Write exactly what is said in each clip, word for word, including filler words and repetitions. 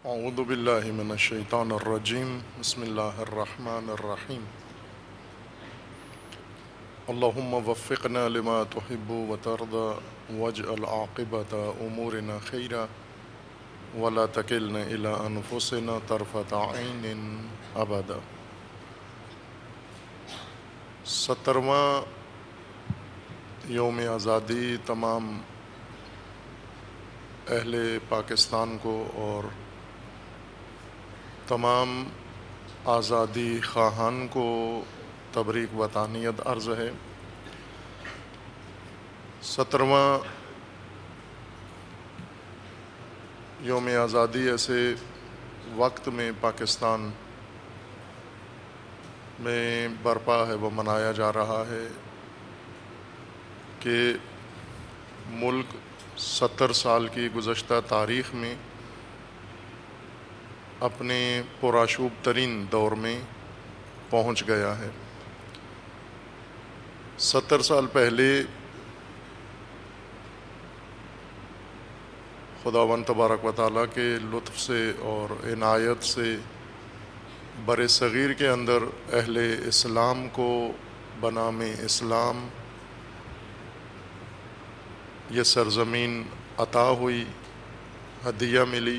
اعوذ باللہ من الشیطان الرجیم بسم اللہ الرحمن الرحیم اللہم وفقنا لما تحب وترضى واجعل عاقبۃ امورنا خیرا ولا تکلنا الی انفسنا طرفۃ عین ابدا۔ سترواں یوم آزادی تمام اہل پاکستان کو اور تمام آزادی خواہان کو تبریک و تہنیت عرض ہے۔ سترواں یوم آزادی ایسے وقت میں پاکستان میں برپا ہے، وہ منایا جا رہا ہے کہ ملک ستر سال کی گزشتہ تاریخ میں اپنے پرآشوب ترین دور میں پہنچ گیا ہے۔ ستر سال پہلے خداوند تبارک و تعالیٰ کے لطف سے اور عنایت سے بر صغیر کے اندر اہل اسلام کو بنام اسلام یہ سرزمین عطا ہوئی، ہدیہ ملی۔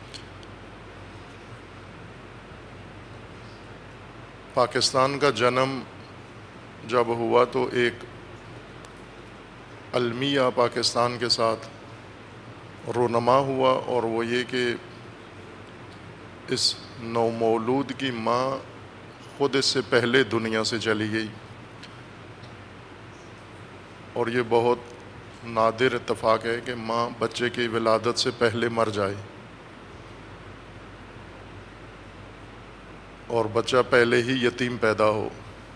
پاکستان کا جنم جب ہوا تو ایک المیہ پاکستان کے ساتھ رونما ہوا، اور وہ یہ کہ اس نومولود کی ماں خود اس سے پہلے دنیا سے چلی گئی، اور یہ بہت نادر اتفاق ہے کہ ماں بچے کی ولادت سے پہلے مر جائے اور بچہ پہلے ہی یتیم پیدا ہو۔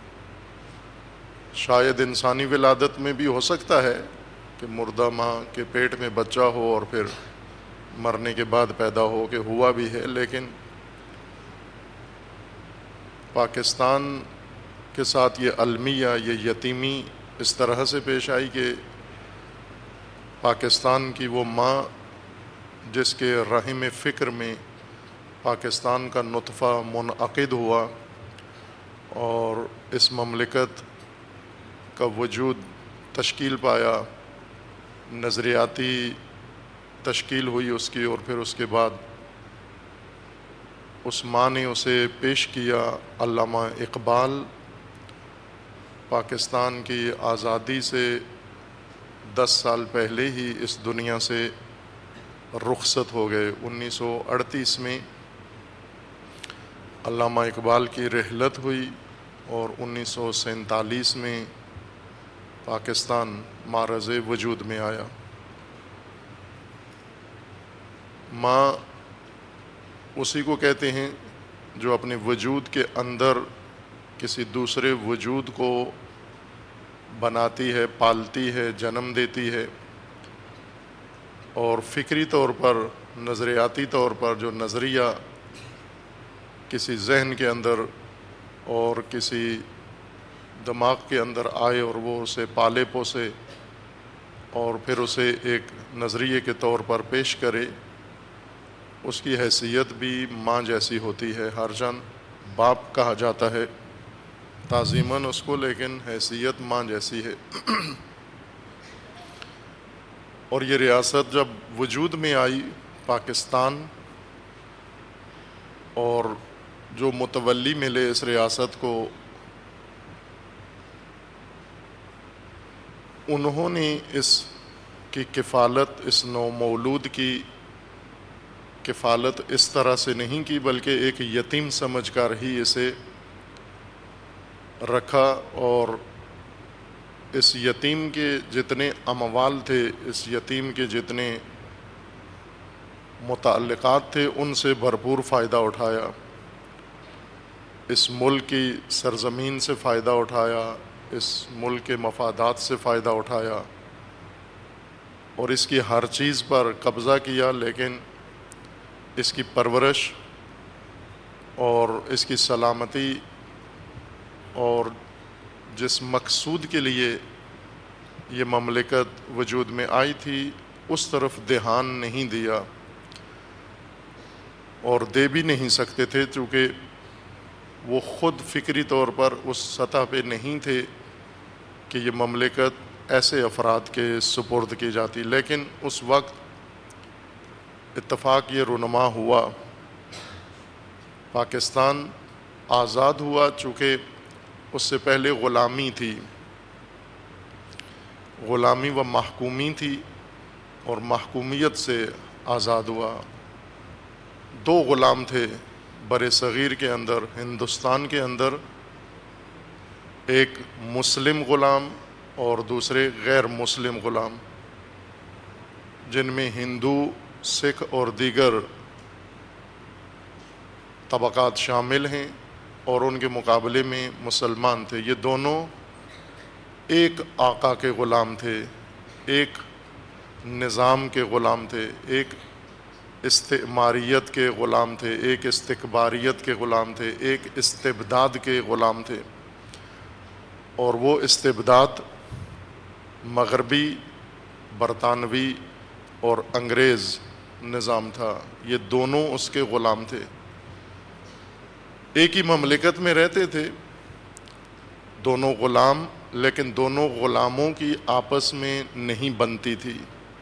شاید انسانی ولادت میں بھی ہو سکتا ہے کہ مردہ ماں کے پیٹ میں بچہ ہو اور پھر مرنے کے بعد پیدا ہو، کہ ہوا بھی ہے، لیکن پاکستان کے ساتھ یہ المیہ، یہ یتیمی اس طرح سے پیش آئی کہ پاکستان کی وہ ماں جس کے رحم فکر میں پاکستان کا نطفہ منعقد ہوا اور اس مملکت کا وجود تشکیل پایا، نظریاتی تشکیل ہوئی اس کی، اور پھر اس کے بعد اس ماں نے اسے پیش کیا۔ علامہ اقبال پاکستان کی آزادی سے دس سال پہلے ہی اس دنیا سے رخصت ہو گئے۔ انیس سو اڑتیس میں علامہ اقبال کی رحلت ہوئی اور انیس سو سینتالیس میں پاکستان معرض وجود میں آیا۔ ماں اسی کو کہتے ہیں جو اپنے وجود کے اندر کسی دوسرے وجود کو بناتی ہے، پالتی ہے، جنم دیتی ہے، اور فکری طور پر، نظریاتی طور پر جو نظریہ کسی ذہن کے اندر اور کسی دماغ کے اندر آئے اور وہ اسے پالے پوسے اور پھر اسے ایک نظریے کے طور پر پیش کرے، اس کی حیثیت بھی ماں جیسی ہوتی ہے۔ ہر جان باپ کہا جاتا ہے تعظیماً اس کو، لیکن حیثیت ماں جیسی ہے۔ اور یہ ریاست جب وجود میں آئی پاکستان، اور جو متولی ملے اس ریاست کو، انہوں نے اس کی کفالت، اس نومولود کی کفالت اس طرح سے نہیں کی، بلکہ ایک یتیم سمجھ کر ہی اسے رکھا، اور اس یتیم کے جتنے اموال تھے، اس یتیم کے جتنے متعلقات تھے، ان سے بھرپور فائدہ اٹھایا، اس ملک کی سرزمین سے فائدہ اٹھایا، اس ملک کے مفادات سے فائدہ اٹھایا، اور اس کی ہر چیز پر قبضہ کیا، لیکن اس کی پرورش اور اس کی سلامتی اور جس مقصود کے لیے یہ مملکت وجود میں آئی تھی اس طرف دھیان نہیں دیا، اور دے بھی نہیں سکتے تھے، چونکہ وہ خود فکری طور پر اس سطح پہ نہیں تھے کہ یہ مملکت ایسے افراد کے سپرد کی جاتی. لیکن اس وقت اتفاق یہ رونما ہوا، پاکستان آزاد ہوا، چونکہ اس سے پہلے غلامی تھی، غلامی و محکومی تھی، اور محکومیت سے آزاد ہوا. دو غلام تھے بر صغیر کے اندر، ہندوستان کے اندر، ایک مسلم غلام اور دوسرے غیر مسلم غلام، جن میں ہندو، سکھ اور دیگر طبقات شامل ہیں، اور ان کے مقابلے میں مسلمان تھے. یہ دونوں ایک آقا کے غلام تھے، ایک نظام کے غلام تھے، ایک استعماریت کے غلام تھے، ایک استکباریت کے غلام تھے، ایک استبداد کے غلام تھے. اور وہ استبداد مغربی، برطانوی اور انگریز نظام تھا. یہ دونوں اس کے غلام تھے، ایک ہی مملکت میں رہتے تھے دونوں غلام، لیکن دونوں غلاموں کی آپس میں نہیں بنتی تھی.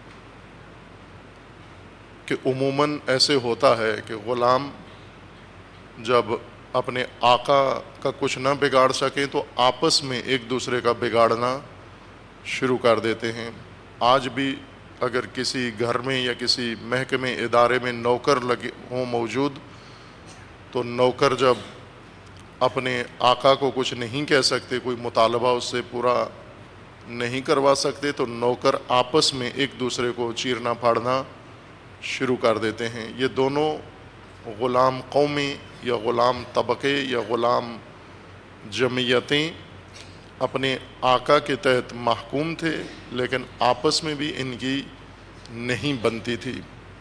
کہ عموماً ایسے ہوتا ہے کہ غلام جب اپنے آقا کا کچھ نہ بگاڑ سکیں تو آپس میں ایک دوسرے کا بگاڑنا شروع کر دیتے ہیں. آج بھی اگر کسی گھر میں یا کسی محکمے ادارے میں نوکر لگے ہوں موجود، تو نوکر جب اپنے آقا کو کچھ نہیں کہہ سکتے، کوئی مطالبہ اس سے پورا نہیں کروا سکتے، تو نوکر آپس میں ایک دوسرے کو چیرنا پھاڑنا شروع کر دیتے ہیں. یہ دونوں غلام قومیں یا غلام طبقے یا غلام جمعیتیں اپنے آقا کے تحت محکوم تھے، لیکن آپس میں بھی ان کی نہیں بنتی تھی.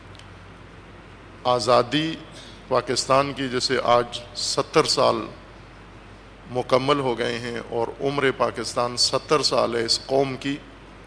آزادی پاکستان کی جیسے آج ستر سال مکمل ہو گئے ہیں، اور عمر پاکستان ستر سال ہے اس قوم کی.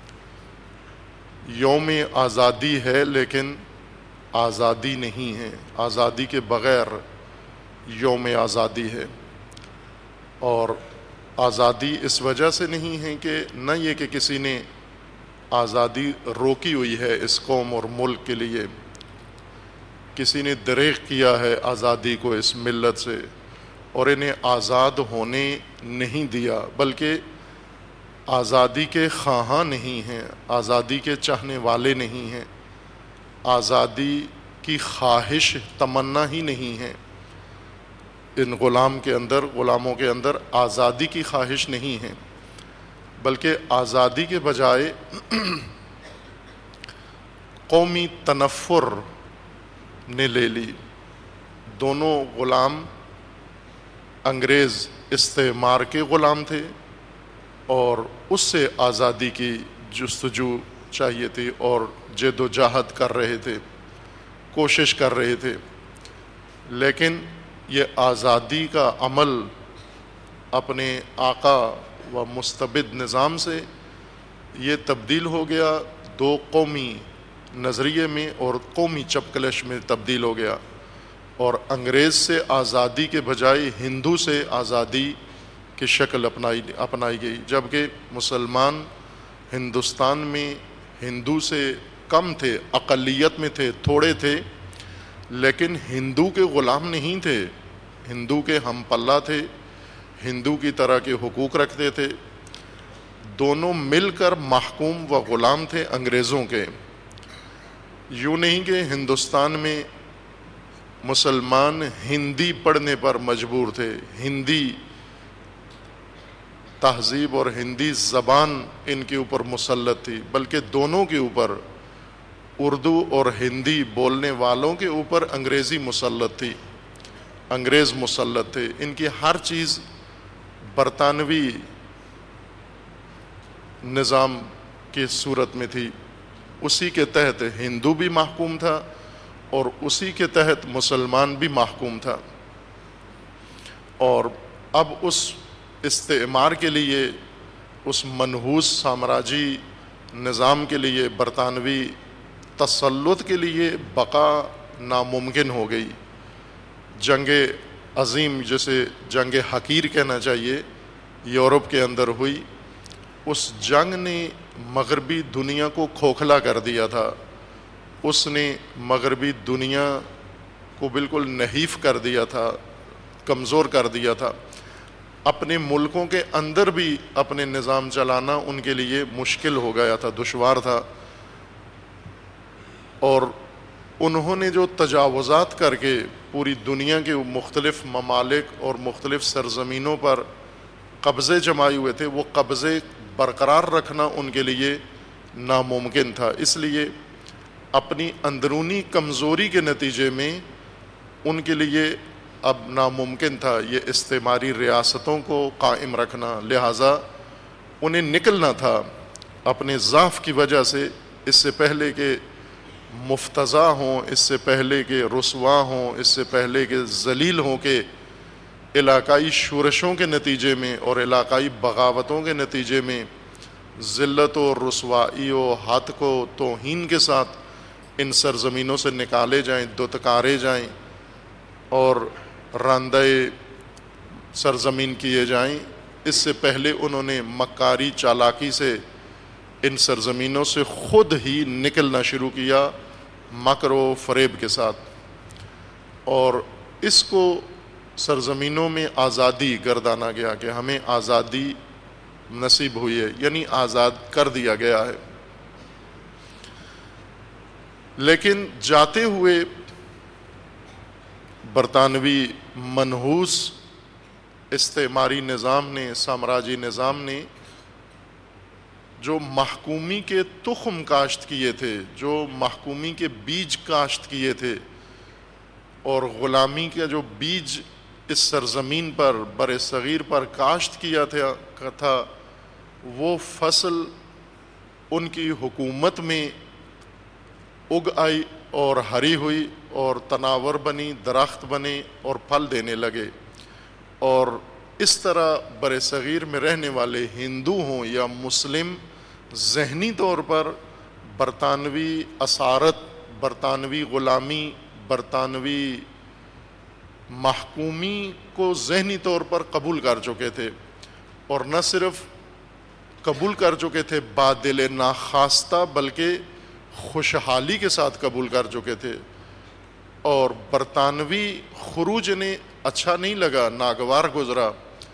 یوم آزادی ہے لیکن آزادی نہیں ہے، آزادی کے بغیر یوم آزادی ہے. اور آزادی اس وجہ سے نہیں ہے کہ نہ یہ کہ کسی نے آزادی روکی ہوئی ہے اس قوم اور ملک کے لیے، کسی نے دریغ کیا ہے آزادی کو اس ملت سے اور انہیں آزاد ہونے نہیں دیا، بلکہ آزادی کے خواہاں نہیں ہیں، آزادی کے چاہنے والے نہیں ہیں، آزادی کی خواہش تمنا ہی نہیں ہے. ان غلام کے اندر غلاموں کے اندر آزادی کی خواہش نہیں ہے، بلکہ آزادی کے بجائے قومی تنفر نے لے لی. دونوں غلام انگریز استعمار کے غلام تھے، اور اس سے آزادی کی جستجو چاہیے تھی، اور جد و جہد کر رہے تھے، کوشش کر رہے تھے. لیکن یہ آزادی کا عمل اپنے آقا و مستبد نظام سے یہ تبدیل ہو گیا دو قومی نظریے میں، اور قومی چپکلش میں تبدیل ہو گیا. اور انگریز سے آزادی کے بجائے ہندو سے آزادی کی شکل اپنائی اپنائی گئی، جبکہ مسلمان ہندوستان میں ہندو سے کم تھے، اقلیت میں تھے، تھوڑے تھے، لیکن ہندو کے غلام نہیں تھے، ہندو کے ہم پلہ تھے، ہندو کی طرح کے حقوق رکھتے تھے. دونوں مل کر محکوم و غلام تھے انگریزوں کے. یوں نہیں کہ ہندوستان میں مسلمان ہندی پڑھنے پر مجبور تھے، ہندی تہذیب اور ہندی زبان ان کے اوپر مسلط تھی، بلکہ دونوں کے اوپر، اردو اور ہندی بولنے والوں کے اوپر انگریزی مسلط تھی، انگریز مسلط تھے. ان کی ہر چیز برطانوی نظام کی صورت میں تھی. اسی کے تحت ہندو بھی محکوم تھا اور اسی کے تحت مسلمان بھی محکوم تھا. اور اب اس استعمار کے لیے، اس منحوس سامراجی نظام کے لیے، برطانوی تسلط کے لیے بقا ناممکن ہو گئی. جنگ عظیم جسے جنگ حقیر کہنا چاہیے یورپ کے اندر ہوئی، اس جنگ نے مغربی دنیا کو کھوکھلا کر دیا تھا، اس نے مغربی دنیا کو بالکل نحیف کر دیا تھا، کمزور کر دیا تھا۔ اپنے ملکوں کے اندر بھی اپنے نظام چلانا ان کے لیے مشکل ہو گیا تھا، دشوار تھا، اور انہوں نے جو تجاوزات کر کے پوری دنیا کے مختلف ممالک اور مختلف سرزمینوں پر قبضے جمائے ہوئے تھے، وہ قبضے برقرار رکھنا ان کے لیے ناممکن تھا۔ اس لیے اپنی اندرونی کمزوری کے نتیجے میں ان کے لیے اب ناممکن تھا یہ استعماری ریاستوں کو قائم رکھنا، لہٰذا انہیں نکلنا تھا اپنے ضعف کی وجہ سے، اس سے پہلے کہ مفتضح ہوں، اس سے پہلے کہ رسوا ہوں، اس سے پہلے کہ ذلیل ہوں، کہ علاقائی شورشوں کے نتیجے میں اور علاقائی بغاوتوں کے نتیجے میں ذلت و رسوائی و ہتک و توہین کے ساتھ ان سرزمینوں سے نکالے جائیں، دتکارے جائیں اور راندہ سرزمین کیے جائیں۔ اس سے پہلے انہوں نے مکاری چالاکی سے ان سرزمینوں سے خود ہی نکلنا شروع کیا، مکر و فریب کے ساتھ، اور اس کو سرزمینوں میں آزادی گردانا گیا کہ ہمیں آزادی نصیب ہوئی ہے، یعنی آزاد کر دیا گیا ہے۔ لیکن جاتے ہوئے برطانوی منحوس استعماری نظام نے، سامراجی نظام نے جو محکومی کے تخم کاشت کیے تھے، جو محکومی کے بیج کاشت کیے تھے، اور غلامی کا جو بیج اس سرزمین پر بر صغیر پر کاشت کیا تھا، وہ فصل ان کی حکومت میں اگ آئی اور ہری ہوئی اور تناور بنی، درخت بنے اور پھل دینے لگے، اور اس طرح بر صغیر میں رہنے والے ہندو ہوں یا مسلم ذہنی طور پر برطانوی اسارت، برطانوی غلامی، برطانوی محکومی کو ذہنی طور پر قبول کر چکے تھے، اور نہ صرف قبول کر چکے تھے بادل ناخواستہ بلکہ خوشحالی کے ساتھ قبول کر چکے تھے، اور برطانوی خروج انہیں اچھا نہیں لگا، ناگوار گزرا۔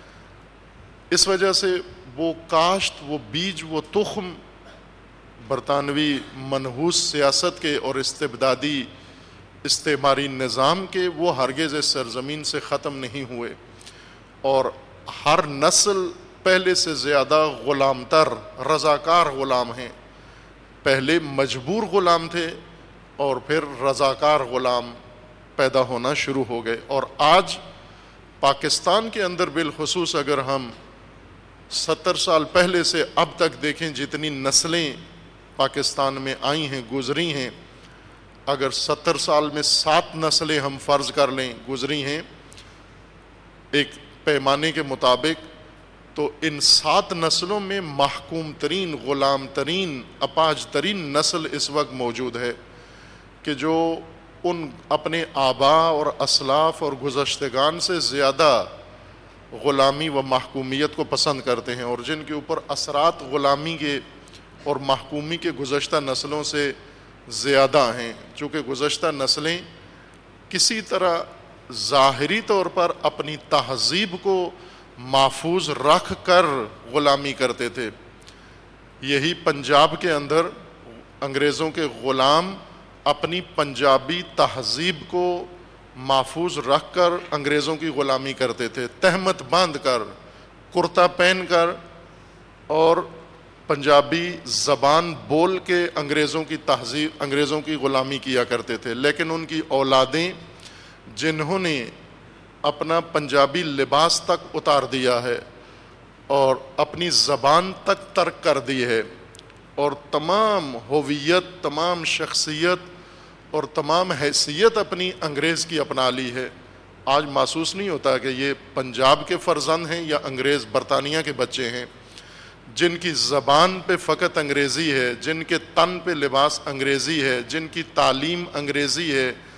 اس وجہ سے وہ کاشت، وہ بیج، وہ تخم برطانوی منحوس سیاست کے اور استبدادی استعماری نظام کے، وہ ہرگز اس سرزمین سے ختم نہیں ہوئے، اور ہر نسل پہلے سے زیادہ غلام تر، رضاکار غلام ہیں۔ پہلے مجبور غلام تھے اور پھر رضاکار غلام پیدا ہونا شروع ہو گئے، اور آج پاکستان کے اندر بالخصوص اگر ہم ستر سال پہلے سے اب تک دیکھیں، جتنی نسلیں پاکستان میں آئی ہیں، گزری ہیں، اگر ستر سال میں سات نسلیں ہم فرض کر لیں گزری ہیں ایک پیمانے کے مطابق، تو ان سات نسلوں میں محکوم ترین، غلام ترین، اپاج ترین نسل اس وقت موجود ہے کہ جو ان اپنے آباء اور اسلاف اور گزشتگان سے زیادہ غلامی و محکومیت کو پسند کرتے ہیں، اور جن کے اوپر اثرات غلامی کے اور محکومی کے گزشتہ نسلوں سے زیادہ ہیں، چونکہ گزشتہ نسلیں کسی طرح ظاہری طور پر اپنی تہذیب کو محفوظ رکھ کر غلامی کرتے تھے۔ یہی پنجاب کے اندر انگریزوں کے غلام اپنی پنجابی تہذیب کو محفوظ رکھ کر انگریزوں کی غلامی کرتے تھے، تہمت باندھ کر، کرتا پہن کر اور پنجابی زبان بول کے انگریزوں کی تہذیب، انگریزوں کی غلامی کیا کرتے تھے۔ لیکن ان کی اولادیں جنہوں نے اپنا پنجابی لباس تک اتار دیا ہے اور اپنی زبان تک ترک کر دی ہے، اور تمام ہویت، تمام شخصیت اور تمام حیثیت اپنی انگریز کی اپنا لی ہے، آج محسوس نہیں ہوتا کہ یہ پنجاب کے فرزند ہیں یا انگریز برطانیہ کے بچے ہیں، جن کی زبان پہ فقط انگریزی ہے، جن کے تن پہ لباس انگریزی ہے، جن کی تعلیم انگریزی ہے،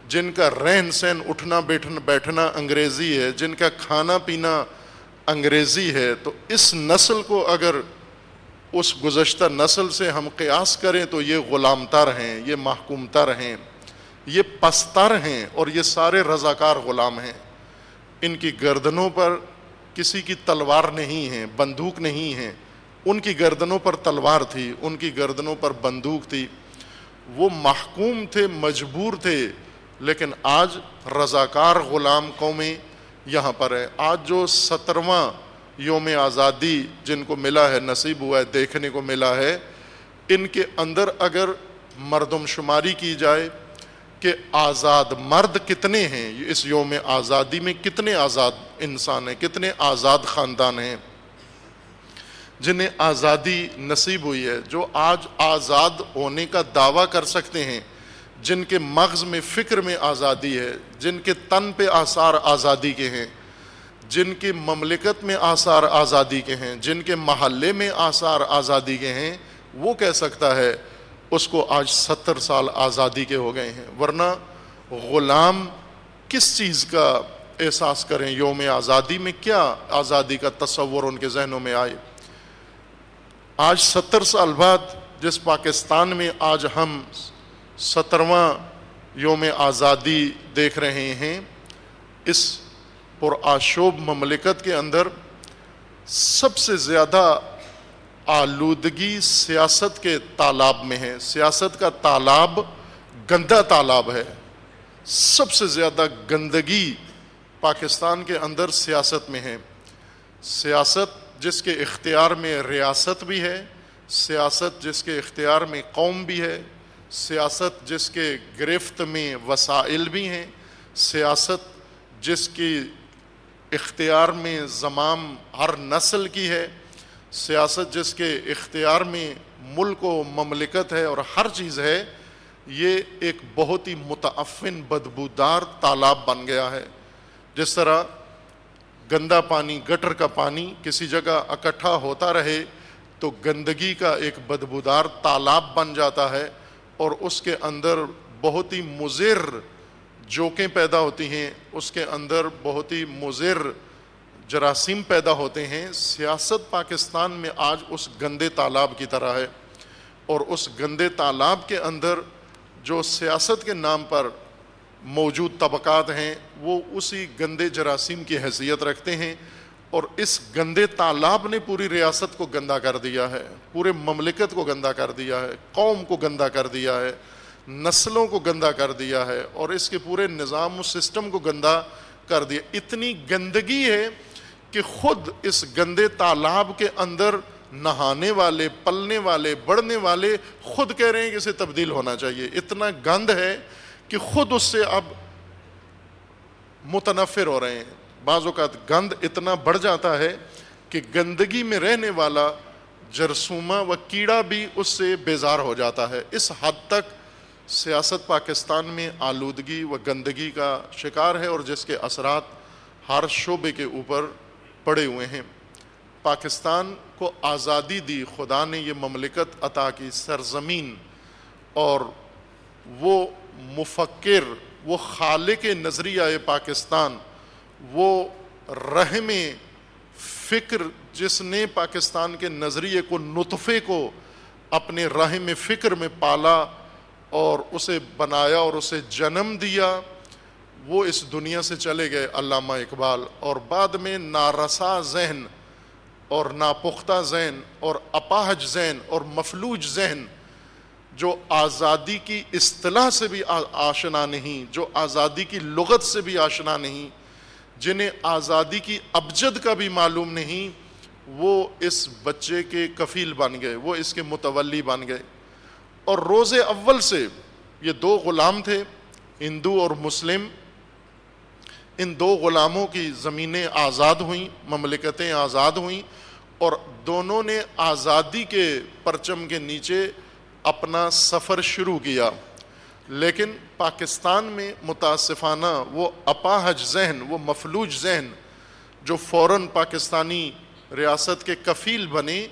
جن کا رہن سہن اٹھنا بیٹھنا بیٹھنا انگریزی ہے، جن کا کھانا پینا انگریزی ہے، تو اس نسل کو اگر اس گزشتہ نسل سے ہم قیاس کریں تو یہ غلام تر ہیں، یہ محکوم تر ہیں، یہ پستر ہیں، اور یہ سارے رضاکار غلام ہیں۔ ان کی گردنوں پر کسی کی تلوار نہیں ہے، بندوق نہیں ہے، ان کی گردنوں پر تلوار تھی، ان کی گردنوں پر بندوق تھی۔ وہ محکوم تھے، مجبور تھے، لیکن آج رضاکار غلام قومیں یہاں پر ہے۔ آج جو سترواں یوم آزادی جن کو ملا ہے، نصیب ہوا ہے، دیکھنے کو ملا ہے، ان کے اندر اگر مردم شماری کی جائے کہ آزاد مرد کتنے ہیں، اس یوم آزادی میں کتنے آزاد انسان ہیں، کتنے آزاد خاندان ہیں جنہیں آزادی نصیب ہوئی ہے، جو آج آزاد ہونے کا دعویٰ کر سکتے ہیں، جن کے مغز میں فکر میں آزادی ہے، جن کے تن پہ آثار آزادی کے ہیں، جن کی مملکت میں آثار آزادی کے ہیں، جن کے محلے میں آثار آزادی کے ہیں، وہ کہہ سکتا ہے اس کو آج ستر سال آزادی کے ہو گئے ہیں۔ ورنہ غلام کس چیز کا احساس کریں؟ یوم آزادی میں کیا آزادی کا تصور ان کے ذہنوں میں آئے؟ آج ستر سال بعد جس پاکستان میں آج ہم سترواں یوم آزادی دیکھ رہے ہیں، اس پرآشوب مملکت کے اندر سب سے زیادہ آلودگی سیاست کے تالاب میں ہے۔ سیاست کا تالاب گندا تالاب ہے، سب سے زیادہ گندگی پاکستان کے اندر سیاست میں ہے۔ سیاست جس کے اختیار میں ریاست بھی ہے، سیاست جس کے اختیار میں قوم بھی ہے، سیاست جس کے گرفت میں وسائل بھی ہیں، سیاست جس کی اختیار میں زمام ہر نسل کی ہے، سیاست جس کے اختیار میں ملک و مملکت ہے اور ہر چیز ہے، یہ ایک بہت ہی متعفن بدبودار تالاب بن گیا ہے۔ جس طرح گندا پانی، گٹر کا پانی کسی جگہ اکٹھا ہوتا رہے تو گندگی کا ایک بدبودار تالاب بن جاتا ہے، اور اس کے اندر بہت ہی مضر جوکیں پیدا ہوتی ہیں، اس کے اندر بہت ہی مضر جراثیم پیدا ہوتے ہیں۔ سیاست پاکستان میں آج اس گندے تالاب کی طرح ہے، اور اس گندے تالاب کے اندر جو سیاست کے نام پر موجود طبقات ہیں وہ اسی گندے جراثیم کی حیثیت رکھتے ہیں، اور اس گندے تالاب نے پوری ریاست کو گندا کر دیا ہے، پورے مملکت کو گندا کر دیا ہے، قوم کو گندا کر دیا ہے، نسلوں کو گندا کر دیا ہے، اور اس کے پورے نظام و سسٹم کو گندا کر دیا۔ اتنی گندگی ہے کہ خود اس گندے تالاب کے اندر نہانے والے، پلنے والے، بڑھنے والے خود کہہ رہے ہیں کہ اسے تبدیل ہونا چاہیے۔ اتنا گند ہے کہ خود اس سے اب متنفر ہو رہے ہیں۔ بعض اوقات گند اتنا بڑھ جاتا ہے کہ گندگی میں رہنے والا جرثومہ و کیڑا بھی اس سے بیزار ہو جاتا ہے۔ اس حد تک سیاست پاکستان میں آلودگی و گندگی کا شکار ہے، اور جس کے اثرات ہر شعبے کے اوپر پڑے ہوئے ہیں۔ پاکستان کو آزادی دی، خدا نے یہ مملکت عطا کی، سرزمین، اور وہ مفکر، وہ خالق نظریہ پاکستان، وہ رحم فکر جس نے پاکستان کے نظریے کو، نطفے کو اپنے رحم فکر میں پالا اور اسے بنایا اور اسے جنم دیا، وہ اس دنیا سے چلے گئے، علامہ اقبال۔ اور بعد میں نارسا ذہن اور ناپختہ ذہن اور اپاہج ذہن اور مفلوج ذہن، جو آزادی کی اصطلاح سے بھی آشنا نہیں، جو آزادی کی لغت سے بھی آشنا نہیں، جنہیں آزادی کی ابجد کا بھی معلوم نہیں، وہ اس بچے کے کفیل بن گئے، وہ اس کے متولی بن گئے۔ اور روز اول سے یہ دو غلام تھے، ہندو اور مسلم، ان دو غلاموں کی زمینیں آزاد ہوئیں، مملکتیں آزاد ہوئیں، اور دونوں نے آزادی کے پرچم کے نیچے اپنا سفر شروع کیا۔ لیکن پاکستان میں متاسفانہ وہ اپاہج ذہن، وہ مفلوج ذہن جو فوراً پاکستانی ریاست کے کفیل بنے،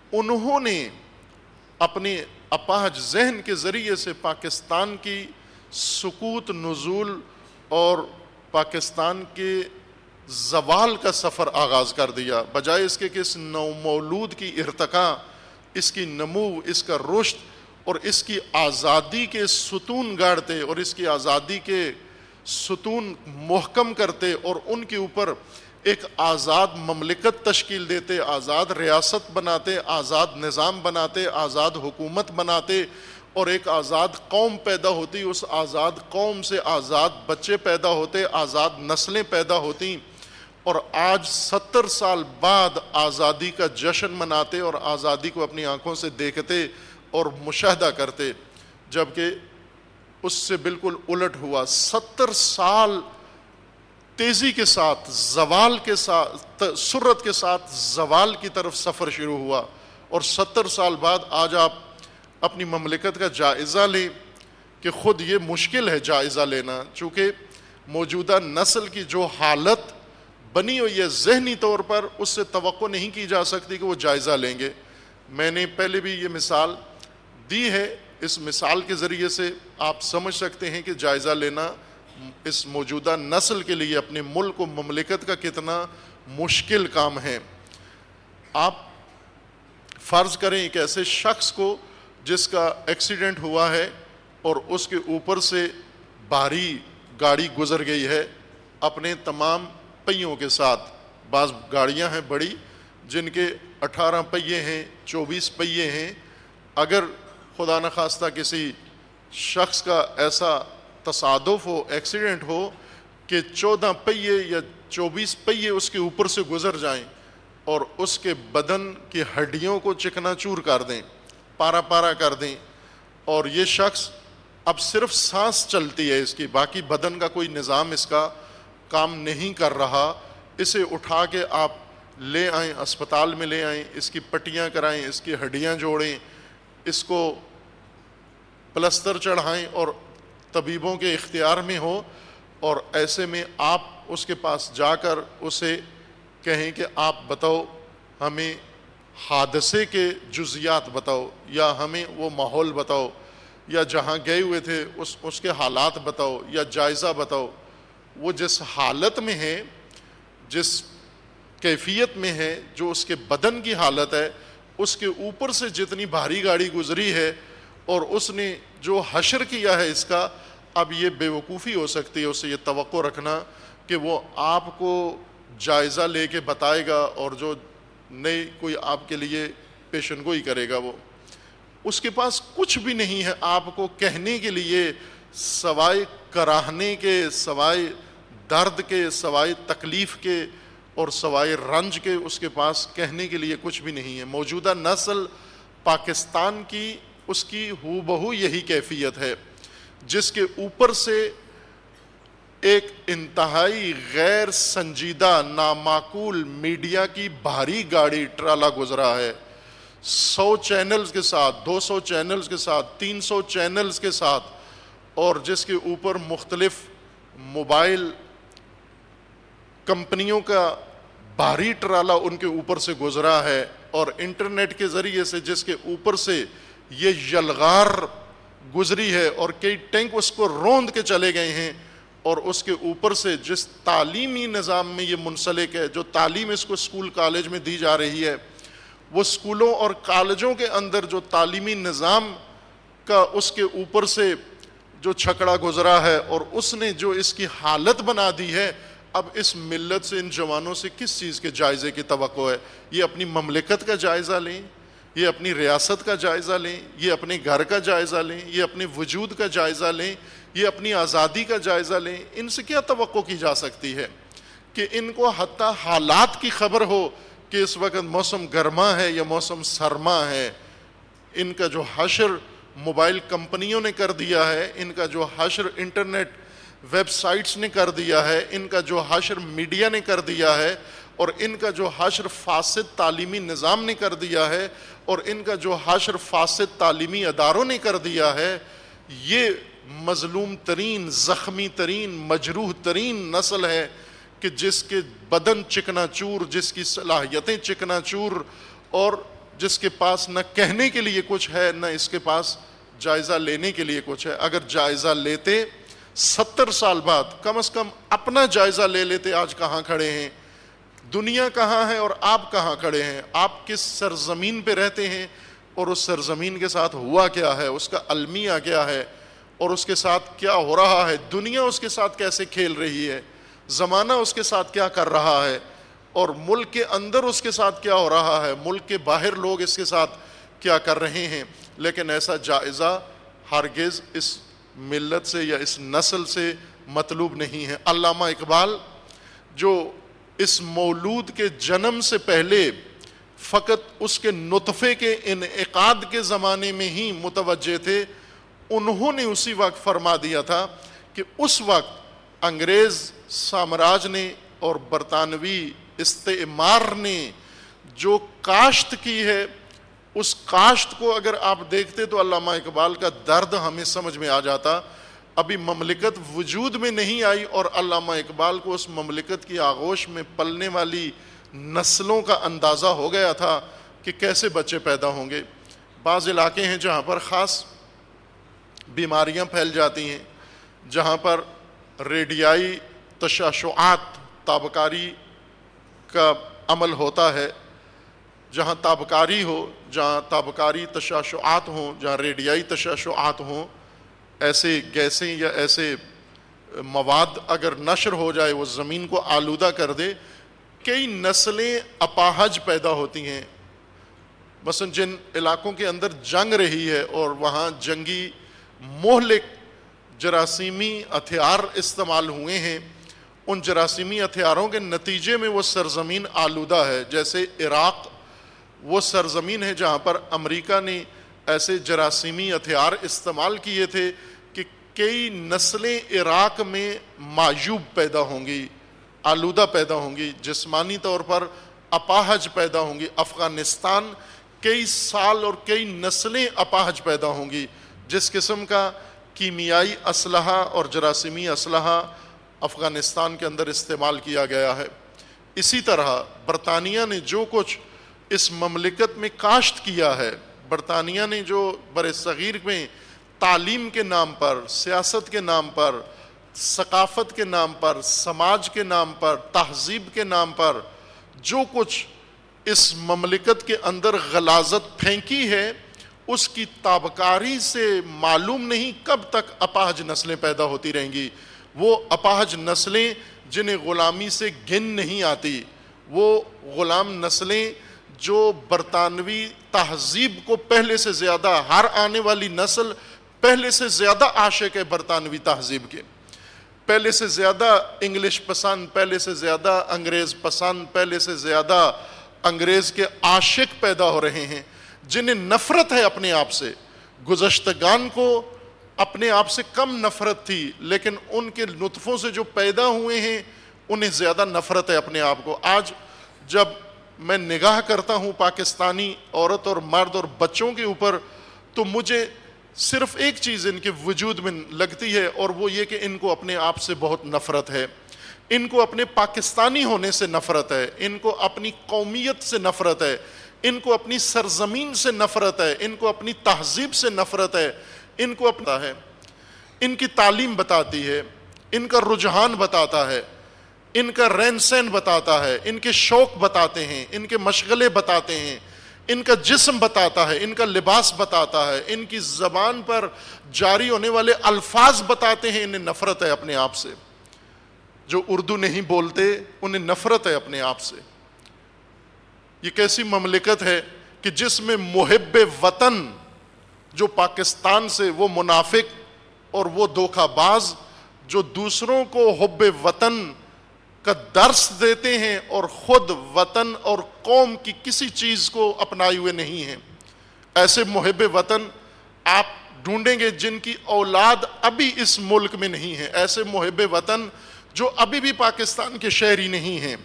انہوں نے اپنے اپاہج ذہن کے ذریعے سے پاکستان کی سقوط، نزول اور پاکستان کے زوال کا سفر آغاز کر دیا، بجائے اس کے کہ اس نو مولود کی ارتقاء، اس کی نمو، اس کا رشد اور اس کی آزادی کے ستون گاڑتے اور اس کی آزادی کے ستون محکم کرتے اور ان کے اوپر ایک آزاد مملکت تشکیل دیتے، آزاد ریاست بناتے، آزاد نظام بناتے، آزاد حکومت بناتے اور ایک آزاد قوم پیدا ہوتی، اس آزاد قوم سے آزاد بچے پیدا ہوتے، آزاد نسلیں پیدا ہوتی، اور آج ستر سال بعد آزادی کا جشن مناتے اور آزادی کو اپنی آنکھوں سے دیکھتے اور مشاہدہ کرتے، جبکہ اس سے بالکل الٹ ہوا۔ ستر سال تیزی کے ساتھ زوال کے ساتھ سرعت کے ساتھ زوال کی طرف سفر شروع ہوا، اور ستر سال بعد آج آپ اپنی مملکت کا جائزہ لیں کہ خود یہ مشکل ہے جائزہ لینا، چونکہ موجودہ نسل کی جو حالت بنی ہوئی ہے ذہنی طور پر، اس سے توقع نہیں کی جا سکتی کہ وہ جائزہ لیں گے۔ میں نے پہلے بھی یہ مثال دی ہے، اس مثال کے ذریعے سے آپ سمجھ سکتے ہیں کہ جائزہ لینا اس موجودہ نسل کے لیے اپنے ملک و مملکت کا کتنا مشکل کام ہے۔ آپ فرض کریں ایک ایسے شخص کو جس کا ایکسیڈنٹ ہوا ہے اور اس کے اوپر سے بھاری گاڑی گزر گئی ہے اپنے تمام پہیوں کے ساتھ۔ بعض گاڑیاں ہیں بڑی جن کے اٹھارہ پہیے ہیں، چوبیس پہیے ہیں، اگر خدا نخواستہ کسی شخص کا ایسا تصادف ہو، ایکسیڈنٹ ہو کہ چودہ پہیے یا چوبیس پہیے اس کے اوپر سے گزر جائیں اور اس کے بدن کی ہڈیوں کو چکنا چور کر دیں، پارا پارا کر دیں، اور یہ شخص اب صرف سانس چلتی ہے اس کی، باقی بدن کا کوئی نظام اس کا کام نہیں کر رہا، اسے اٹھا کے آپ لے آئیں، اسپتال میں لے آئیں، اس کی پٹیاں کرائیں، اس کی ہڈیاں جوڑیں، اس کو پلستر چڑھائیں اور طبیبوں کے اختیار میں ہو، اور ایسے میں آپ اس کے پاس جا کر اسے کہیں کہ آپ بتاؤ ہمیں حادثے کے جزیات بتاؤ، یا ہمیں وہ ماحول بتاؤ، یا جہاں گئے ہوئے تھے اس اس کے حالات بتاؤ، یا جائزہ بتاؤ۔ وہ جس حالت میں ہے، جس کیفیت میں ہے، جو اس کے بدن کی حالت ہے، اس کے اوپر سے جتنی بھاری گاڑی گزری ہے اور اس نے جو حشر کیا ہے اس کا، اب یہ بے وقوفی ہو سکتی ہے اسے یہ توقع رکھنا کہ وہ آپ کو جائزہ لے کے بتائے گا اور جو نئی کوئی آپ کے لیے پیشن گوئی کرے گا، وہ اس کے پاس کچھ بھی نہیں ہے آپ کو کہنے کے لیے، سوائے کراہنے کے، سوائے درد کے، سوائے تکلیف کے اور سوائے رنج کے، اس کے پاس کہنے کے لیے کچھ بھی نہیں ہے۔ موجودہ نسل پاکستان کی، اس کی ہو بہو یہی کیفیت ہے، جس کے اوپر سے ایک انتہائی غیر سنجیدہ نامعقول میڈیا کی بھاری گاڑی ٹرالا گزرا ہے، سو چینلز کے ساتھ، دو سو چینلز کے ساتھ، تین سو چینلز کے ساتھ، اور جس کے اوپر مختلف موبائل کمپنیوں کا بھاری ٹرالا ان کے اوپر سے گزرا ہے، اور انٹرنیٹ کے ذریعے سے جس کے اوپر سے یہ یلغار گزری ہے اور کئی ٹینک اس کو روند کے چلے گئے ہیں، اور اس کے اوپر سے جس تعلیمی نظام میں یہ منسلک ہے، جو تعلیم اس کو اسکول کالج میں دی جا رہی ہے، وہ اسکولوں اور کالجوں کے اندر جو تعلیمی نظام کا اس کے اوپر سے جو چھکڑا گزرا ہے اور اس نے جو اس کی حالت بنا دی ہے، اب اس ملت سے، ان جوانوں سے کس چیز کے جائزے کی توقع ہے؟ یہ اپنی مملکت کا جائزہ لیں، یہ اپنی ریاست کا جائزہ لیں، یہ اپنے گھر کا جائزہ لیں، یہ اپنے وجود کا جائزہ لیں، یہ اپنی آزادی کا جائزہ لیں۔ ان سے کیا توقع کی جا سکتی ہے کہ ان کو حتیٰ حالات کی خبر ہو کہ اس وقت موسم گرما ہے یا موسم سرما ہے؟ ان کا جو حشر موبائل کمپنیوں نے کر دیا ہے، ان کا جو حشر انٹرنیٹ ویب سائٹس نے کر دیا ہے، ان کا جو حشر میڈیا نے کر دیا ہے، اور ان کا جو حشر فاسد تعلیمی نظام نے کر دیا ہے، اور ان کا جو حشر فاسد تعلیمی اداروں نے کر دیا ہے، یہ مظلوم ترین، زخمی ترین، مجروح ترین نسل ہے کہ جس کے بدن چکنا چور، جس کی صلاحیتیں چکنا چور، اور جس کے پاس نہ کہنے کے لیے کچھ ہے، نہ اس کے پاس جائزہ لینے کے لیے کچھ ہے. اگر جائزہ لیتے ستر سال بعد کم از کم اپنا جائزہ لے لیتے, آج کہاں کھڑے ہیں, دنیا کہاں ہے اور آپ کہاں کھڑے ہیں, آپ کس سرزمین پہ رہتے ہیں اور اس سرزمین کے ساتھ ہوا کیا ہے, اس کا المیہ کیا ہے اور اس کے ساتھ کیا ہو رہا ہے, دنیا اس کے ساتھ کیسے کھیل رہی ہے, زمانہ اس کے ساتھ کیا کر رہا ہے, اور ملک کے اندر اس کے ساتھ کیا ہو رہا ہے, ملک کے باہر لوگ اس کے ساتھ کیا کر رہے ہیں. لیکن ایسا جائزہ ہرگز اس ملت سے یا اس نسل سے مطلوب نہیں ہے. علامہ اقبال جو اس مولود کے جنم سے پہلے فقط اس کے نطفے کے انعقاد کے زمانے میں ہی متوجہ تھے, انہوں نے اسی وقت فرما دیا تھا کہ اس وقت انگریز سامراج نے اور برطانوی استعمار نے جو کاشت کی ہے, اس کاشت کو اگر آپ دیکھتے تو علامہ اقبال کا درد ہمیں سمجھ میں آ جاتا. ابھی مملکت وجود میں نہیں آئی اور علامہ اقبال کو اس مملکت کی آغوش میں پلنے والی نسلوں کا اندازہ ہو گیا تھا کہ کیسے بچے پیدا ہوں گے. بعض علاقے ہیں جہاں پر خاص بیماریاں پھیل جاتی ہیں, جہاں پر ریڈیائی تشعشعات تابکاری کا عمل ہوتا ہے, جہاں تابکاری ہو, جہاں تابکاری تشعشعات ہوں, جہاں ریڈیائی تشعشعات ہوں, ایسے گیسیں یا ایسے مواد اگر نشر ہو جائے وہ زمین کو آلودہ کر دے, کئی نسلیں اپاہج پیدا ہوتی ہیں. مثلا جن علاقوں کے اندر جنگ رہی ہے اور وہاں جنگی مہلک جراثیمی ہتھیار استعمال ہوئے ہیں, ان جراثیمی ہتھیاروں کے نتیجے میں وہ سرزمین آلودہ ہے. جیسے عراق وہ سرزمین ہے جہاں پر امریکہ نے ایسے جراثیمی ہتھیار استعمال کیے تھے کہ کئی نسلیں عراق میں معیوب پیدا ہوں گی, آلودہ پیدا ہوں گی, جسمانی طور پر اپاہج پیدا ہوں گی. افغانستان کئی سال اور کئی نسلیں اپاہج پیدا ہوں گی. جس قسم کا کیمیائی اسلحہ اور جراثیمی اسلحہ افغانستان کے اندر استعمال کیا گیا ہے. اسی طرح برطانیہ نے جو کچھ اس مملکت میں کاشت کیا ہے, برطانیہ نے جو بر صغیر میں تعلیم کے نام پر, سیاست کے نام پر, ثقافت کے نام پر, سماج کے نام پر, تہذیب کے نام پر جو کچھ اس مملکت کے اندر غلاظت پھینکی ہے, اس کی تابکاری سے معلوم نہیں کب تک اپاہج نسلیں پیدا ہوتی رہیں گی. وہ اپاہج نسلیں جنہیں غلامی سے گن نہیں آتی, وہ غلام نسلیں جو برطانوی تہذیب کو پہلے سے زیادہ, ہر آنے والی نسل پہلے سے زیادہ عاشق ہے برطانوی تہذیب کے, پہلے سے زیادہ انگلش پسند, پہلے سے زیادہ انگریز پسند, پہلے سے زیادہ انگریز کے عاشق پیدا ہو رہے ہیں, جنہیں نفرت ہے اپنے آپ سے. گزشتگان کو اپنے آپ سے کم نفرت تھی, لیکن ان کے نطفوں سے جو پیدا ہوئے ہیں انہیں زیادہ نفرت ہے اپنے آپ کو. آج جب میں نگاہ کرتا ہوں پاکستانی عورت اور مرد اور بچوں کے اوپر, تو مجھے صرف ایک چیز ان کے وجود میں لگتی ہے, اور وہ یہ کہ ان کو اپنے آپ سے بہت نفرت ہے, ان کو اپنے پاکستانی ہونے سے نفرت ہے, ان کو اپنی قومیت سے نفرت ہے, ان کو اپنی سرزمین سے نفرت ہے, ان کو اپنی تہذیب سے نفرت ہے, ان کو اپنا ہے. ان کی تعلیم بتاتی ہے, ان کا رجحان بتاتا ہے, ان کا رہن سہن بتاتا ہے, ان کے شوق بتاتے ہیں, ان کے مشغلے بتاتے ہیں, ان کا جسم بتاتا ہے, ان کا لباس بتاتا ہے, ان کی زبان پر جاری ہونے والے الفاظ بتاتے ہیں. انہیں نفرت ہے اپنے آپ سے. جو اردو نہیں بولتے انہیں نفرت ہے اپنے آپ سے. یہ کیسی مملکت ہے کہ جس میں محب وطن جو پاکستان سے, وہ منافق اور وہ دھوکہ باز جو دوسروں کو حب وطن کا درس دیتے ہیں اور خود وطن اور قوم کی کسی چیز کو اپنائے ہوئے نہیں ہیں. ایسے محب وطن آپ ڈھونڈیں گے جن کی اولاد ابھی اس ملک میں نہیں ہے, ایسے محب وطن جو ابھی بھی پاکستان کے شہری نہیں ہیں,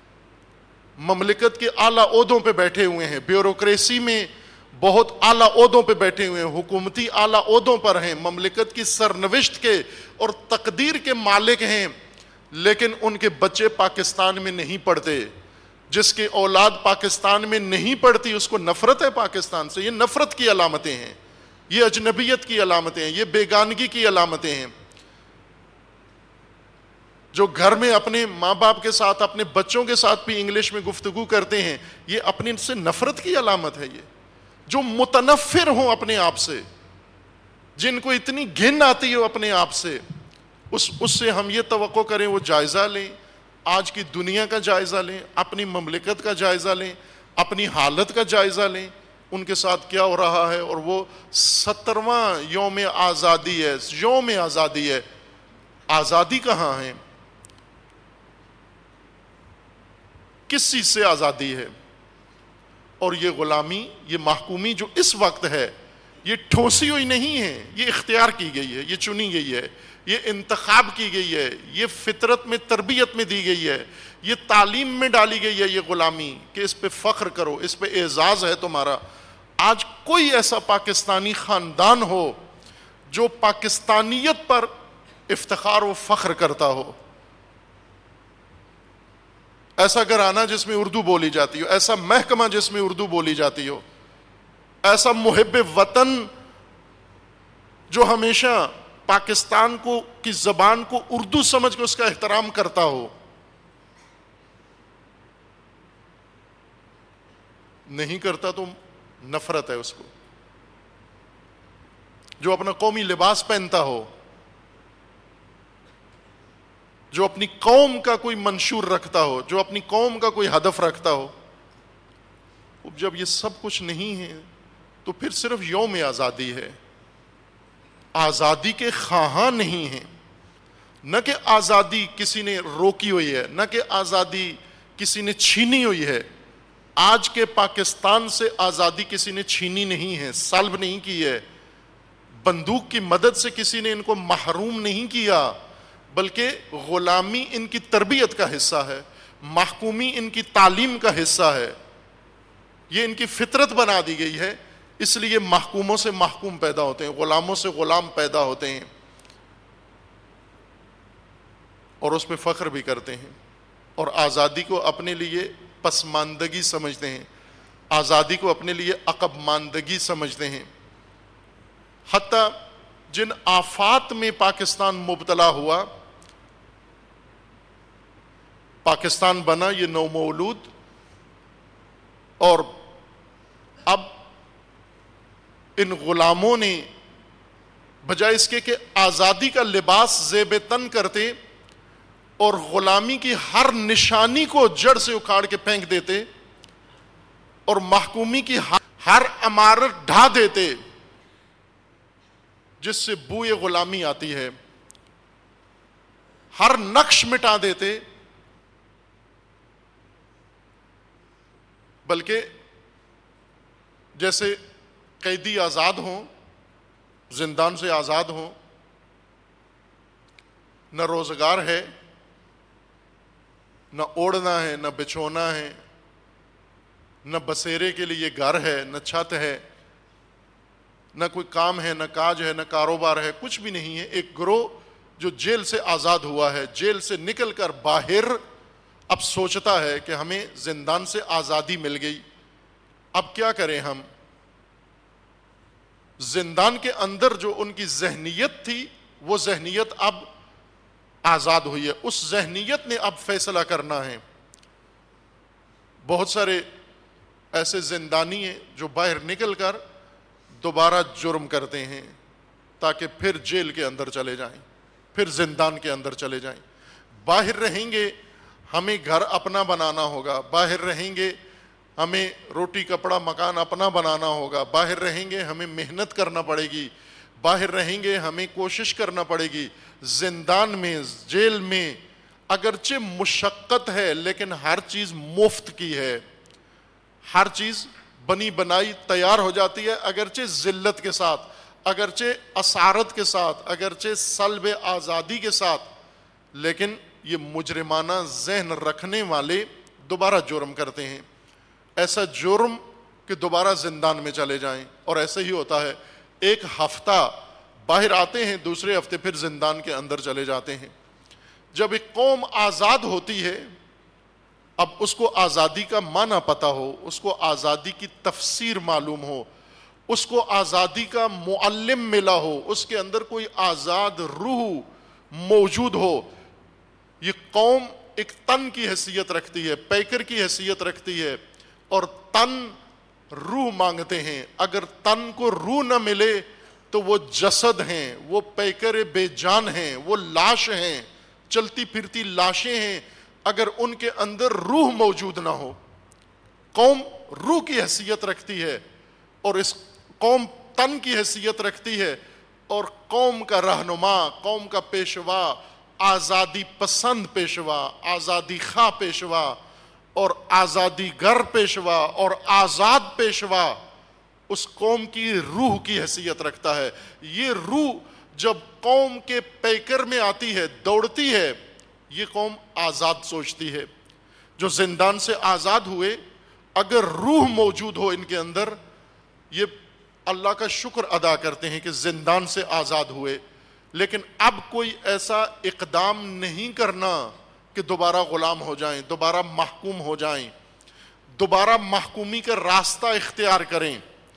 مملکت کے اعلیٰ عہدوں پہ بیٹھے ہوئے ہیں, بیوروکریسی میں بہت اعلیٰ عہدوں پہ بیٹھے ہوئے ہیں, حکومتی اعلیٰ عہدوں پر ہیں, مملکت کی سرنوشت کے اور تقدیر کے مالک ہیں, لیکن ان کے بچے پاکستان میں نہیں پڑھتے. جس کی اولاد پاکستان میں نہیں پڑھتی اس کو نفرت ہے پاکستان سے. یہ نفرت کی علامتیں ہیں, یہ اجنبیت کی علامتیں ہیں، یہ بیگانگی کی علامتیں ہیں. جو گھر میں اپنے ماں باپ کے ساتھ، اپنے بچوں کے ساتھ بھی انگلش میں گفتگو کرتے ہیں، یہ اپنے سے نفرت کی علامت ہے. یہ جو متنفر ہوں اپنے آپ سے، جن کو اتنی گھن آتی ہو اپنے آپ سے، اس اس سے ہم یہ توقع کریں وہ جائزہ لیں، آج کی دنیا کا جائزہ لیں، اپنی مملکت کا جائزہ لیں، اپنی حالت کا جائزہ لیں، ان کے ساتھ کیا ہو رہا ہے. اور وہ سترواں یوم آزادی ہے، یوم آزادی ہے. آزادی کہاں ہے؟ کس چیز سے آزادی ہے؟ اور یہ غلامی، یہ محکومی جو اس وقت ہے، یہ ٹھوسی ہوئی نہیں ہے، یہ اختیار کی گئی ہے، یہ چنی گئی ہے، یہ انتخاب کی گئی ہے، یہ فطرت میں تربیت میں دی گئی ہے، یہ تعلیم میں ڈالی گئی ہے. یہ غلامی کہ اس پہ فخر کرو، اس پہ اعزاز ہے تمہارا. آج کوئی ایسا پاکستانی خاندان ہو جو پاکستانیت پر افتخار و فخر کرتا ہو، ایسا گھرانہ جس میں اردو بولی جاتی ہو، ایسا محکمہ جس میں اردو بولی جاتی ہو، ایسا محب وطن جو ہمیشہ پاکستان کو کی زبان کو اردو سمجھ کے اس کا احترام کرتا ہو. نہیں کرتا تو نفرت ہے اس کو. جو اپنا قومی لباس پہنتا ہو، جو اپنی قوم کا کوئی منشور رکھتا ہو، جو اپنی قوم کا کوئی ہدف رکھتا ہو، جب یہ سب کچھ نہیں ہے تو پھر صرف یوم آزادی ہے. آزادی کے خواہاں نہیں ہیں. نہ کہ آزادی کسی نے روکی ہوئی ہے، نہ کہ آزادی کسی نے چھینی ہوئی ہے. آج کے پاکستان سے آزادی کسی نے چھینی نہیں ہے، سلب نہیں کی ہے. بندوق کی مدد سے کسی نے ان کو محروم نہیں کیا، بلکہ غلامی ان کی تربیت کا حصہ ہے، محکومی ان کی تعلیم کا حصہ ہے. یہ ان کی فطرت بنا دی گئی ہے. اس لیے محکوموں سے محکوم پیدا ہوتے ہیں، غلاموں سے غلام پیدا ہوتے ہیں، اور اس پہ فخر بھی کرتے ہیں. اور آزادی کو اپنے لیے پسماندگی سمجھتے ہیں، آزادی کو اپنے لیے عقب ماندگی سمجھتے ہیں. حتیٰ جن آفات میں پاکستان مبتلا ہوا، پاکستان بنا یہ نو مولود، اور اب ان غلاموں نے بجائے اس کے کہ آزادی کا لباس زیب تن کرتے اور غلامی کی ہر نشانی کو جڑ سے اکھاڑ کے پھینک دیتے اور محکومی کی ہر عمارت ڈھا دیتے جس سے بوئے غلامی آتی ہے، ہر نقش مٹا دیتے، بلکہ جیسے قیدی آزاد ہوں، زندان سے آزاد ہوں، نہ روزگار ہے، نہ اوڑھنا ہے، نہ بچھونا ہے، نہ بسیرے کے لیے گھر ہے، نہ چھت ہے، نہ کوئی کام ہے، نہ کاج ہے، نہ کاروبار ہے، کچھ بھی نہیں ہے. ایک گروہ جو جیل سے آزاد ہوا ہے، جیل سے نکل کر باہر اب سوچتا ہے کہ ہمیں زندان سے آزادی مل گئی، اب کیا کریں ہم. زندان کے اندر جو ان کی ذہنیت تھی، وہ ذہنیت اب آزاد ہوئی ہے. اس ذہنیت نے اب فیصلہ کرنا ہے. بہت سارے ایسے زندانی ہیں جو باہر نکل کر دوبارہ جرم کرتے ہیں تاکہ پھر جیل کے اندر چلے جائیں، پھر زندان کے اندر چلے جائیں. باہر رہیں گے ہمیں گھر اپنا بنانا ہوگا، باہر رہیں گے ہمیں روٹی کپڑا مکان اپنا بنانا ہوگا، باہر رہیں گے ہمیں محنت کرنا پڑے گی، باہر رہیں گے ہمیں کوشش کرنا پڑے گی. زندان میں، جیل میں اگرچہ مشقت ہے لیکن ہر چیز مفت کی ہے، ہر چیز بنی بنائی تیار ہو جاتی ہے، اگرچہ ذلت کے ساتھ، اگرچہ اسارت کے ساتھ، اگرچہ سلب آزادی کے ساتھ. لیکن یہ مجرمانہ ذہن رکھنے والے دوبارہ جرم کرتے ہیں، ایسا جرم کہ دوبارہ زندان میں چلے جائیں. اور ایسا ہی ہوتا ہے، ایک ہفتہ باہر آتے ہیں، دوسرے ہفتے پھر زندان کے اندر چلے جاتے ہیں. جب ایک قوم آزاد ہوتی ہے، اب اس کو آزادی کا معنی پتہ ہو، اس کو آزادی کی تفسیر معلوم ہو، اس کو آزادی کا معلم ملا ہو، اس کے اندر کوئی آزاد روح موجود ہو. یہ قوم ایک تن کی حیثیت رکھتی ہے، پیکر کی حیثیت رکھتی ہے، اور تن روح مانگتے ہیں. اگر تن کو روح نہ ملے تو وہ جسد ہیں، وہ پیکر بے جان ہیں، وہ لاش ہیں، چلتی پھرتی لاشیں ہیں اگر ان کے اندر روح موجود نہ ہو. قوم روح کی حیثیت رکھتی ہے اور اس قوم تن کی حیثیت رکھتی ہے، اور قوم کا رہنما، قوم کا پیشوا، آزادی پسند پیشوا، آزادی خواہ پیشوا اور آزادی گر پیشوا اور آزاد پیشوا اس قوم کی روح کی حیثیت رکھتا ہے. یہ روح جب قوم کے پیکر میں آتی ہے، دوڑتی ہے، یہ قوم آزاد سوچتی ہے. جو زندان سے آزاد ہوئے، اگر روح موجود ہو ان کے اندر، یہ اللہ کا شکر ادا کرتے ہیں کہ زندان سے آزاد ہوئے. لیکن اب کوئی ایسا اقدام نہیں کرنا کہ دوبارہ غلام ہو جائیں، دوبارہ محکوم ہو جائیں، دوبارہ محکومی کا راستہ اختیار کریں.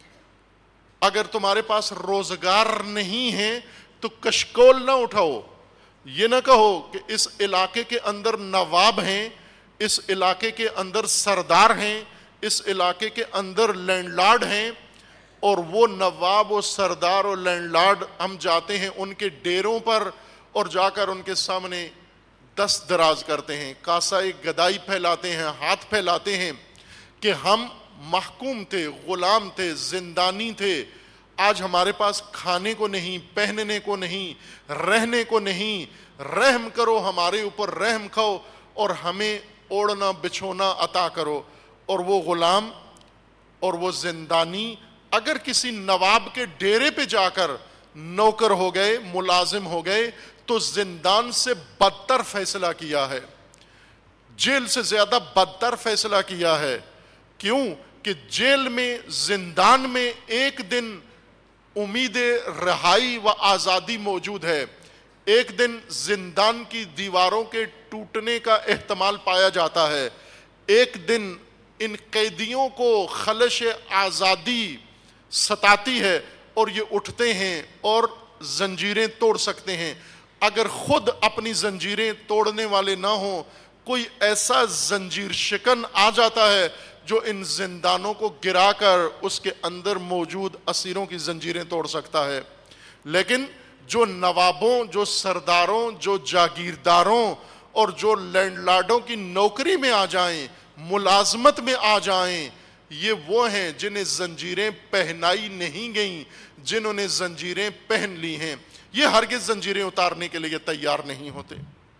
اگر تمہارے پاس روزگار نہیں ہے تو کشکول نہ اٹھاؤ. یہ نہ کہو کہ اس علاقے کے اندر نواب ہیں، اس علاقے کے اندر سردار ہیں، اس علاقے کے اندر لینڈ لارڈ ہیں، اور وہ نواب و سردار و لینڈ لارڈ ہم جاتے ہیں ان کے ڈیروں پر اور جا کر ان کے سامنے دست دراز کرتے ہیں، کاسائے گدائی پھیلاتے ہیں، ہاتھ پھیلاتے ہیں کہ ہم محکوم تھے، غلام تھے، زندانی تھے، آج ہمارے پاس کھانے کو نہیں، پہننے کو نہیں، رہنے کو نہیں، رحم کرو ہمارے اوپر، رحم کھاؤ اور ہمیں اوڑھنا بچھونا عطا کرو. اور وہ غلام اور وہ زندانی اگر کسی نواب کے ڈیرے پہ جا کر نوکر ہو گئے، ملازم ہو گئے، تو زندان سے بدتر فیصلہ کیا ہے، جیل سے زیادہ بدتر فیصلہ کیا ہے. کیوں کہ جیل میں، زندان میں ایک دن امید رہائی و آزادی موجود ہے، ایک دن زندان کی دیواروں کے ٹوٹنے کا احتمال پایا جاتا ہے، ایک دن ان قیدیوں کو خلش آزادی ستاتی ہے اور یہ اٹھتے ہیں اور زنجیریں توڑ سکتے ہیں. اگر خود اپنی زنجیریں توڑنے والے نہ ہوں، کوئی ایسا زنجیر شکن آ جاتا ہے جو ان زندانوں کو گرا کر اس کے اندر موجود اسیروں کی زنجیریں توڑ سکتا ہے. لیکن جو نوابوں، جو سرداروں، جو جاگیرداروں اور جو لینڈ لارڈوں کی نوکری میں آ جائیں، ملازمت میں آ جائیں، یہ وہ ہیں جنہیں زنجیریں پہنائی نہیں گئیں، جنہوں نے زنجیریں پہن لی ہیں. یہ ہرگز زنجیریں اتارنے کے لیے تیار نہیں ہوتے.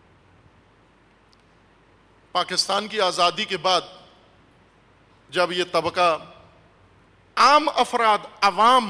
پاکستان کی آزادی کے بعد جب یہ طبقہ، عام افراد، عوام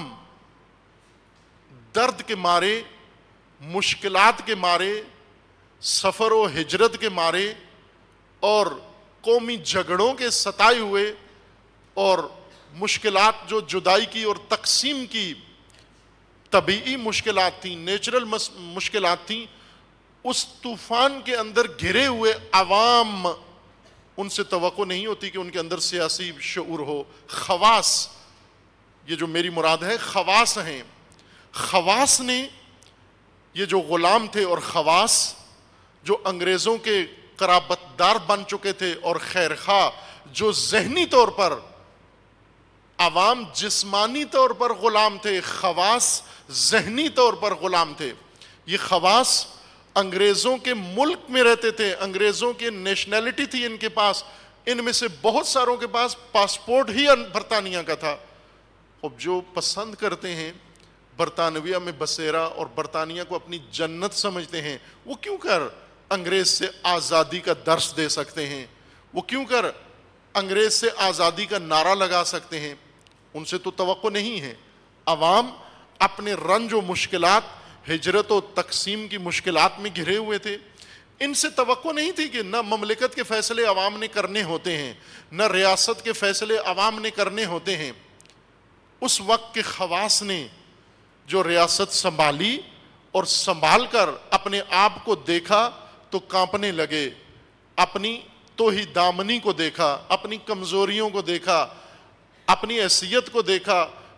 درد کے مارے، مشکلات کے مارے، سفر و ہجرت کے مارے اور قومی جھگڑوں کے ستائے ہوئے، اور مشکلات جو جدائی کی اور تقسیم کی طبیعی مشکلات تھیں، نیچرل مشکلات تھیں، اس طوفان کے اندر گھرے ہوئے عوام، ان سے توقع نہیں ہوتی کہ ان کے اندر سیاسی شعور ہو. خواص، یہ جو میری مراد ہے خواص ہیں، خواص نے، یہ جو غلام تھے اور خواص جو انگریزوں کے قرابت دار بن چکے تھے اور خیرخواہ، جو ذہنی طور پر عوام جسمانی طور پر غلام تھے، خواص ذہنی طور پر غلام تھے. یہ خواص انگریزوں کے ملک میں رہتے تھے، انگریزوں کی نیشنلٹی تھی ان کے پاس، ان میں سے بہت ساروں کے پاس پاسپورٹ ہی برطانیہ کا تھا. اب جو پسند کرتے ہیں برطانویہ میں بسیرا اور برطانیہ کو اپنی جنت سمجھتے ہیں، وہ کیوں کر انگریز سے آزادی کا درس دے سکتے ہیں؟ وہ کیوں کر انگریز سے آزادی کا نعرہ لگا سکتے ہیں؟ ان سے تو توقع نہیں ہے. عوام اپنے رنج و مشکلات، ہجرت و تقسیم کی مشکلات میں گھرے ہوئے تھے. ان سے توقع نہیں تھی کہ نہ مملکت کے فیصلے عوام نے کرنے ہوتے ہیں، نہ ریاست کے فیصلے عوام نے کرنے ہوتے ہیں. اس وقت کے خواص نے جو ریاست سنبھالی اور سنبھال کر اپنے آپ کو دیکھا تو کانپنے لگے، اپنی توہی دامنی کو دیکھا، اپنی کمزوریوں کو دیکھا، اپنی حیثیت کو دیکھا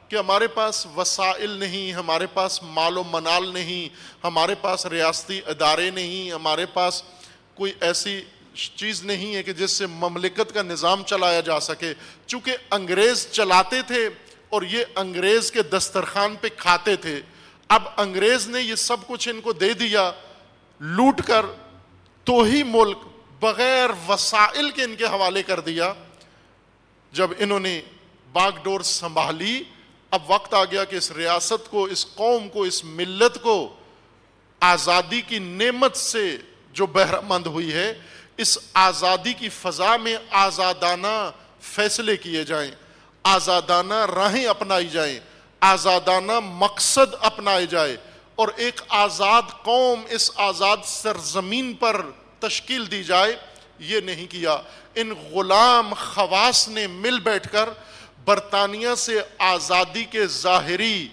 کہ ہمارے پاس وسائل نہیں، ہمارے پاس مال و منال نہیں، ہمارے پاس ریاستی ادارے نہیں، ہمارے پاس کوئی ایسی چیز نہیں ہے کہ جس سے مملکت کا نظام چلایا جا سکے، چونکہ انگریز چلاتے تھے اور یہ انگریز کے دسترخوان پہ کھاتے تھے۔ اب انگریز نے یہ سب کچھ ان کو دے دیا لوٹ کر، تو ہی ملک بغیر وسائل کے ان کے حوالے کر دیا۔ جب انہوں نے باغ ڈور سنبھالی، اب وقت آ گیا کہ اس ریاست کو، اس قوم کو، اس ملت کو آزادی کی نعمت سے جو بہرہ مند ہوئی ہے، اس آزادی کی فضا میں آزادانہ فیصلے کیے جائیں، آزادانہ راہیں اپنائی جائیں، آزادانہ مقصد اپنائے جائے، اور ایک آزاد قوم اس آزاد سرزمین پر تشکیل دی جائے۔ یہ نہیں کیا۔ ان غلام خواص نے مل بیٹھ کر برطانیہ سے آزادی کے ظاہری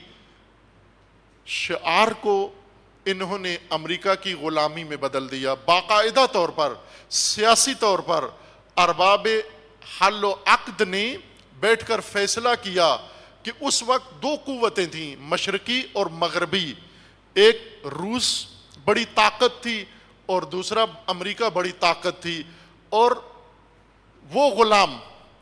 شعار کو انہوں نے امریکہ کی غلامی میں بدل دیا۔ باقاعدہ طور پر، سیاسی طور پر ارباب حل و عقد نے بیٹھ کر فیصلہ کیا کہ اس وقت دو قوتیں تھیں، مشرقی اور مغربی، ایک روس بڑی طاقت تھی اور دوسرا امریکہ بڑی طاقت تھی، اور وہ غلام،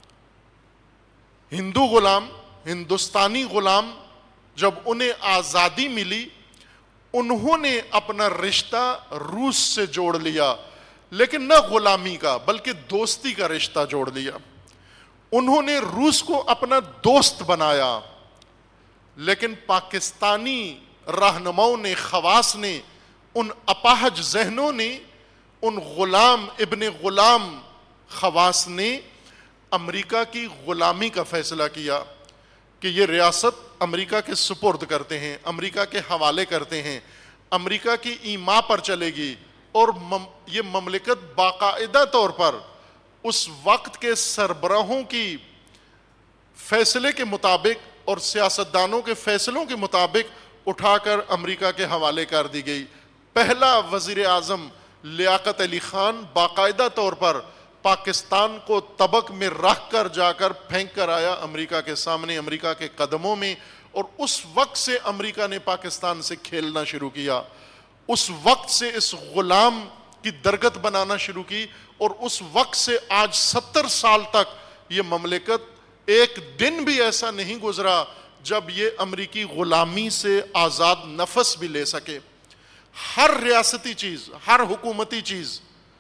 ہندو غلام، ہندوستانی غلام، جب انہیں آزادی ملی انہوں نے اپنا رشتہ روس سے جوڑ لیا، لیکن نہ غلامی کا بلکہ دوستی کا رشتہ جوڑ لیا۔ انہوں نے روس کو اپنا دوست بنایا، لیکن پاکستانی رہنماؤں نے، خواص نے، ان اپاہج ذہنوں نے، ان غلام ابن غلام خواص نے امریکہ کی غلامی کا فیصلہ کیا کہ یہ ریاست امریکہ کے سپرد کرتے ہیں، امریکہ کے حوالے کرتے ہیں، امریکہ کی ایما پر چلے گی، اور مم یہ مملکت باقاعدہ طور پر اس وقت کے سربراہوں کی فیصلے کے مطابق اور سیاستدانوں کے فیصلوں کے مطابق اٹھا کر امریکہ کے حوالے کر دی گئی۔ پہلا وزیر اعظم لیاقت علی خان باقاعدہ طور پر پاکستان کو طبق میں رکھ کر جا کر پھینک کر آیا امریکہ کے سامنے، امریکہ کے قدموں میں، اور اس وقت سے امریکہ نے پاکستان سے کھیلنا شروع کیا، اس وقت سے اس غلام کی درگت بنانا شروع کی، اور اس وقت سے آج ستر سال تک یہ مملکت ایک دن بھی ایسا نہیں گزرا جب یہ امریکی غلامی سے آزاد نفس بھی لے سکے۔ ہر ریاستی چیز، ہر حکومتی چیز،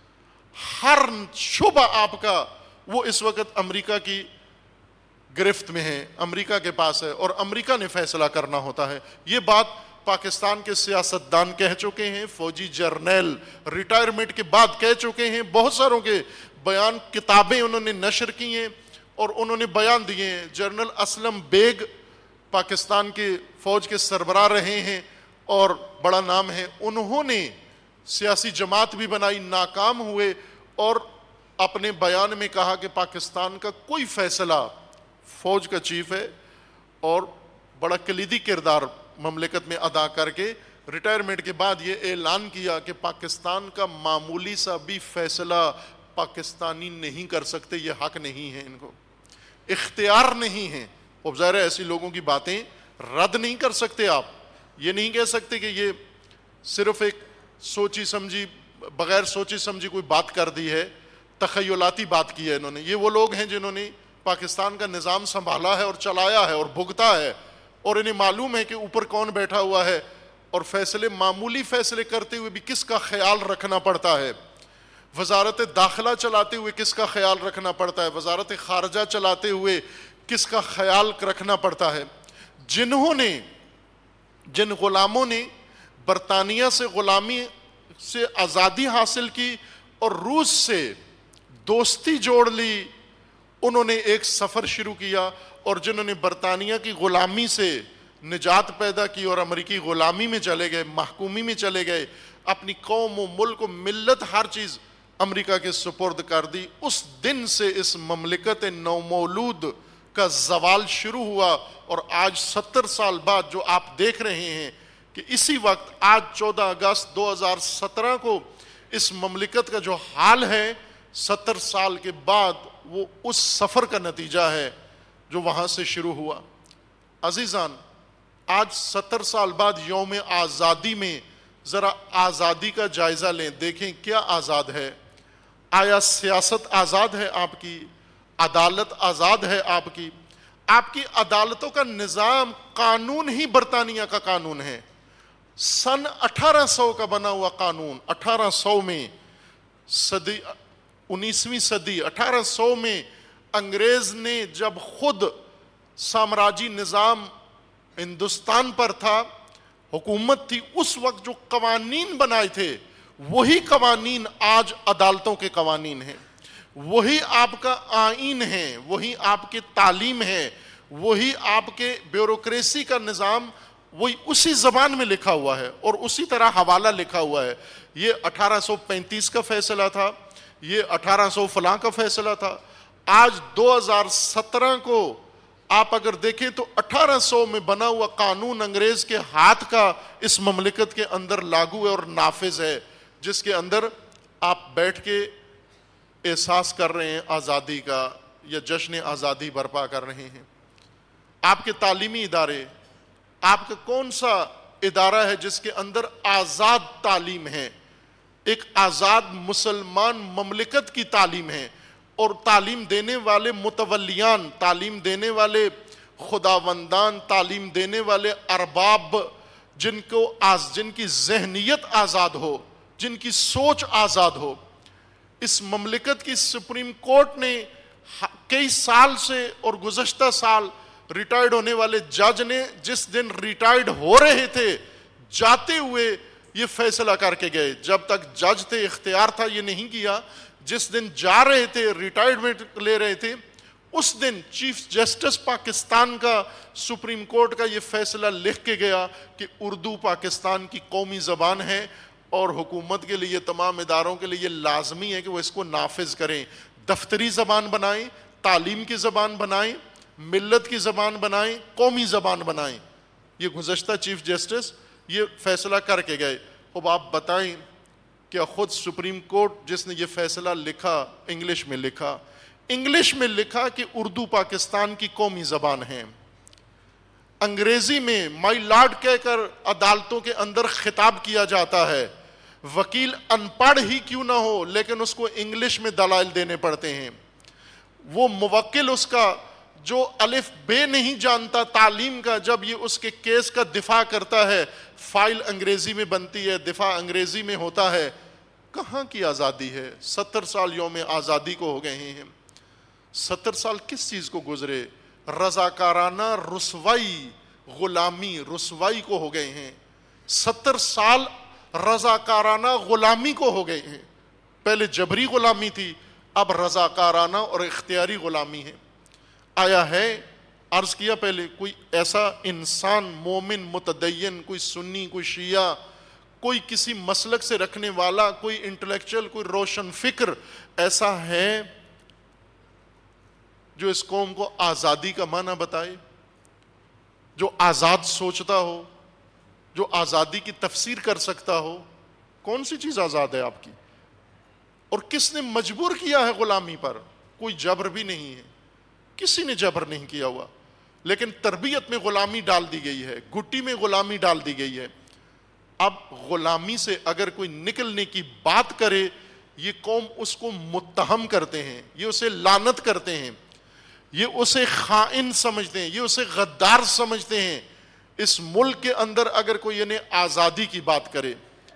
ہر شعبہ آپ کا وہ اس وقت امریکہ کی گرفت میں ہے، امریکہ کے پاس ہے، اور امریکہ نے فیصلہ کرنا ہوتا ہے۔ یہ بات پاکستان کے سیاستدان کہہ چکے ہیں، فوجی جرنیل ریٹائرمنٹ کے بعد کہہ چکے ہیں، بہت ساروں کے بیان، کتابیں انہوں نے نشر کی ہیں اور انہوں نے بیان دیے ہیں۔ جنرل اسلم بیگ پاکستان کے فوج کے سربراہ رہے ہیں اور بڑا نام ہے، انہوں نے سیاسی جماعت بھی بنائی، ناکام ہوئے، اور اپنے بیان میں کہا کہ پاکستان کا کوئی فیصلہ، فوج کا چیف ہے اور بڑا کلیدی کردار مملکت میں ادا کر کے ریٹائرمنٹ کے بعد یہ اعلان کیا کہ پاکستان کا معمولی سا بھی فیصلہ پاکستانی نہیں کر سکتے، یہ حق نہیں ہے، ان کو اختیار نہیں ہے۔ اب ظاہر ہے ایسی لوگوں کی باتیں رد نہیں کر سکتے آپ، یہ نہیں کہہ سکتے کہ یہ صرف ایک سوچی سمجھی، بغیر سوچی سمجھی کوئی بات کر دی ہے، تخیلاتی بات کی ہے انہوں نے۔ یہ وہ لوگ ہیں جنہوں نے پاکستان کا نظام سنبھالا ہے اور چلایا ہے اور بھگتا ہے، اور انہیں معلوم ہے کہ اوپر کون بیٹھا ہوا ہے، اور فیصلے، معمولی فیصلے کرتے ہوئے بھی کس کا خیال رکھنا پڑتا ہے، وزارت داخلہ چلاتے ہوئے کس کا خیال رکھنا پڑتا ہے، وزارت خارجہ چلاتے ہوئے کس کا خیال رکھنا پڑتا ہے۔ جنہوں نے، جن غلاموں نے برطانیہ سے غلامی سے آزادی حاصل کی اور روس سے دوستی جوڑ لی، انہوں نے ایک سفر شروع کیا، اور جنہوں نے برطانیہ کی غلامی سے نجات پیدا کی اور امریکی غلامی میں چلے گئے، محکومی میں چلے گئے، اپنی قوم و ملک و ملت ہر چیز امریکہ کے سپرد کر دی، اس دن سے اس مملکت نومولود کا زوال شروع ہوا، اور آج ستر سال بعد جو آپ دیکھ رہے ہیں کہ اسی وقت آج چودہ اگست دو ہزار سترہ کو اس مملکت کا جو حال ہے، ستر سال کے بعد وہ اس سفر کا نتیجہ ہے جو وہاں سے شروع ہوا۔ عزیزان، آج ستر سال بعد یوم آزادی میں ذرا آزادی کا جائزہ لیں، دیکھیں کیا آزاد ہے۔ آیا سیاست آزاد ہے آپ کی؟ عدالت آزاد ہے آپ کی؟ آپ کی عدالتوں کا نظام، قانون ہی برطانیہ کا قانون ہے، سن اٹھارہ سو کا بنا ہوا قانون۔ اٹھارہ سو میں صدی انیسویں صدی اٹھارہ سو میں انگریز نے جب خود سامراجی نظام ہندوستان پر تھا، حکومت تھی، اس وقت جو قوانین بنائے تھے وہی قوانین آج عدالتوں کے قوانین ہیں، وہی آپ کا آئین ہے، وہی آپ کی تعلیم ہے، وہی آپ کے بیوروکریسی کا نظام، وہی اسی زبان میں لکھا ہوا ہے اور اسی طرح حوالہ لکھا ہوا ہے۔ یہ اٹھارہ سو پینتیس کا فیصلہ تھا، یہ اٹھارہ سو فلاں کا فیصلہ تھا۔ آج دو ہزار سترہ کو آپ اگر دیکھیں تو اٹھارہ سو میں بنا ہوا قانون انگریز کے ہاتھ کا اس مملکت کے اندر لاگو ہے اور نافذ ہے، جس کے اندر آپ بیٹھ کے احساس کر رہے ہیں آزادی کا، یا جشن آزادی برپا کر رہے ہیں۔ آپ کے تعلیمی ادارے، آپ کا کون سا ادارہ ہے جس کے اندر آزاد تعلیم ہے؟ ایک آزاد مسلمان مملکت کی تعلیم ہے، اور تعلیم دینے والے متولیان، تعلیم دینے والے خداوندان، تعلیم دینے والے ارباب، جن کو آز جن کی ذہنیت آزاد ہو، جن کی سوچ آزاد ہو۔ اس مملکت کی سپریم کورٹ نے کئی سال سے اور گزشتہ سال ریٹائرڈ ہونے والے جج نے جس دن ریٹائرڈ ہو رہے تھے جاتے ہوئے یہ فیصلہ کر کے گئے، جب تک جج تھے اختیار تھا یہ نہیں کیا، جس دن جا رہے تھے ریٹائرمنٹ لے رہے تھے اس دن چیف جسٹس پاکستان کا سپریم کورٹ کا یہ فیصلہ لکھ کے گیا کہ اردو پاکستان کی قومی زبان ہے، اور حکومت کے لیے، تمام اداروں کے لیے لازمی ہے کہ وہ اس کو نافذ کریں، دفتری زبان بنائیں، تعلیم کی زبان بنائیں، ملت کی زبان بنائیں، قومی زبان بنائیں۔ یہ گزشتہ چیف جسٹس یہ فیصلہ کر کے گئے۔ اب آپ بتائیں کہ خود سپریم کورٹ جس نے یہ فیصلہ لکھا، انگلش میں لکھا انگلش میں لکھا کہ اردو پاکستان کی قومی زبان ہے، انگریزی میں مائی لارڈ کہہ کر عدالتوں کے اندر خطاب کیا جاتا ہے، وکیل ان پڑھ ہی کیوں نہ ہو لیکن اس کو انگلش میں دلائل دینے پڑتے ہیں، وہ موکل اس کا جو الف بے نہیں جانتا تعلیم کا، جب یہ اس کے کیس کا دفاع کرتا ہے فائل انگریزی میں بنتی ہے، دفاع انگریزی میں ہوتا ہے۔ کہاں کی آزادی ہے؟ ستر سال یوم آزادی کو ہو گئے ہیں، ستر سال کس چیز کو گزرے؟ رضاکارانہ رسوائی، غلامی، رسوائی کو ہو گئے ہیں۔ ستر سال رضاکارانہ غلامی کو ہو گئے ہیں۔ پہلے جبری غلامی تھی، اب رضاکارانہ اور اختیاری غلامی ہے۔ آیا ہے، عرض کیا پہلے، کوئی ایسا انسان مومن متدین، کوئی سنی، کوئی شیعہ، کوئی کسی مسلک سے رکھنے والا، کوئی انٹلیکچوئل، کوئی روشن فکر ایسا ہے جو اس قوم کو آزادی کا معنی بتائے، جو آزاد سوچتا ہو، جو آزادی کی تفسیر کر سکتا ہو؟ کون سی چیز آزاد ہے آپ کی؟ اور کس نے مجبور کیا ہے غلامی پر؟ کوئی جبر بھی نہیں ہے، کسی نے جبر نہیں کیا ہوا، لیکن تربیت میں غلامی ڈال دی گئی ہے، گھٹی میں غلامی ڈال دی گئی ہے۔ اب غلامی سے اگر کوئی نکلنے کی بات کرے، یہ قوم اس کو متہم کرتے ہیں، یہ اسے لعنت کرتے ہیں، یہ اسے خائن سمجھتے ہیں، یہ اسے غدار سمجھتے ہیں۔ اس ملک کے اندر اگر کوئی انہیں آزادی کی بات کرے،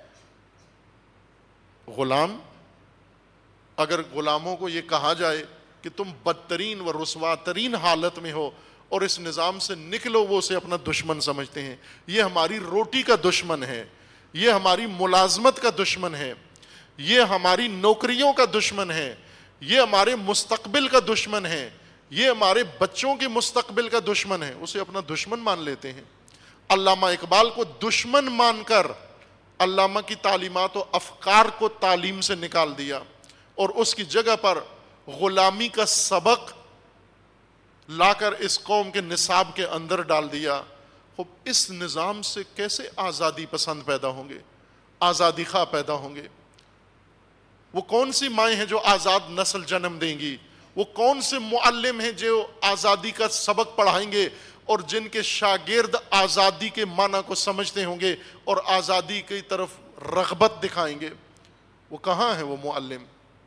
غلام، اگر غلاموں کو یہ کہا جائے کہ تم بدترین و رسوا ترین حالت میں ہو اور اس نظام سے نکلو، وہ اسے اپنا دشمن سمجھتے ہیں۔ یہ ہماری روٹی کا دشمن ہے، یہ ہماری ملازمت کا دشمن ہے، یہ ہماری نوکریوں کا دشمن ہے، یہ ہمارے مستقبل کا دشمن ہے، یہ ہمارے بچوں کے مستقبل کا دشمن ہے، اسے اپنا دشمن مان لیتے ہیں۔ علامہ اقبال کو دشمن مان کر علامہ کی تعلیمات و افکار کو تعلیم سے نکال دیا اور اس کی جگہ پر غلامی کا سبق لا کر اس قوم کے نصاب کے اندر ڈال دیا۔ خب اس نظام سے کیسے آزادی پسند پیدا ہوں گے، آزادی خواہ پیدا ہوں گے؟ وہ کون سی مائیں ہیں جو آزاد نسل جنم دیں گی؟ وہ کون سے معلم ہیں جو آزادی کا سبق پڑھائیں گے اور جن کے شاگرد آزادی کے معنی کو سمجھتے ہوں گے اور آزادی کی طرف رغبت دکھائیں گے، وہ کہاں ہے وہ معلم؟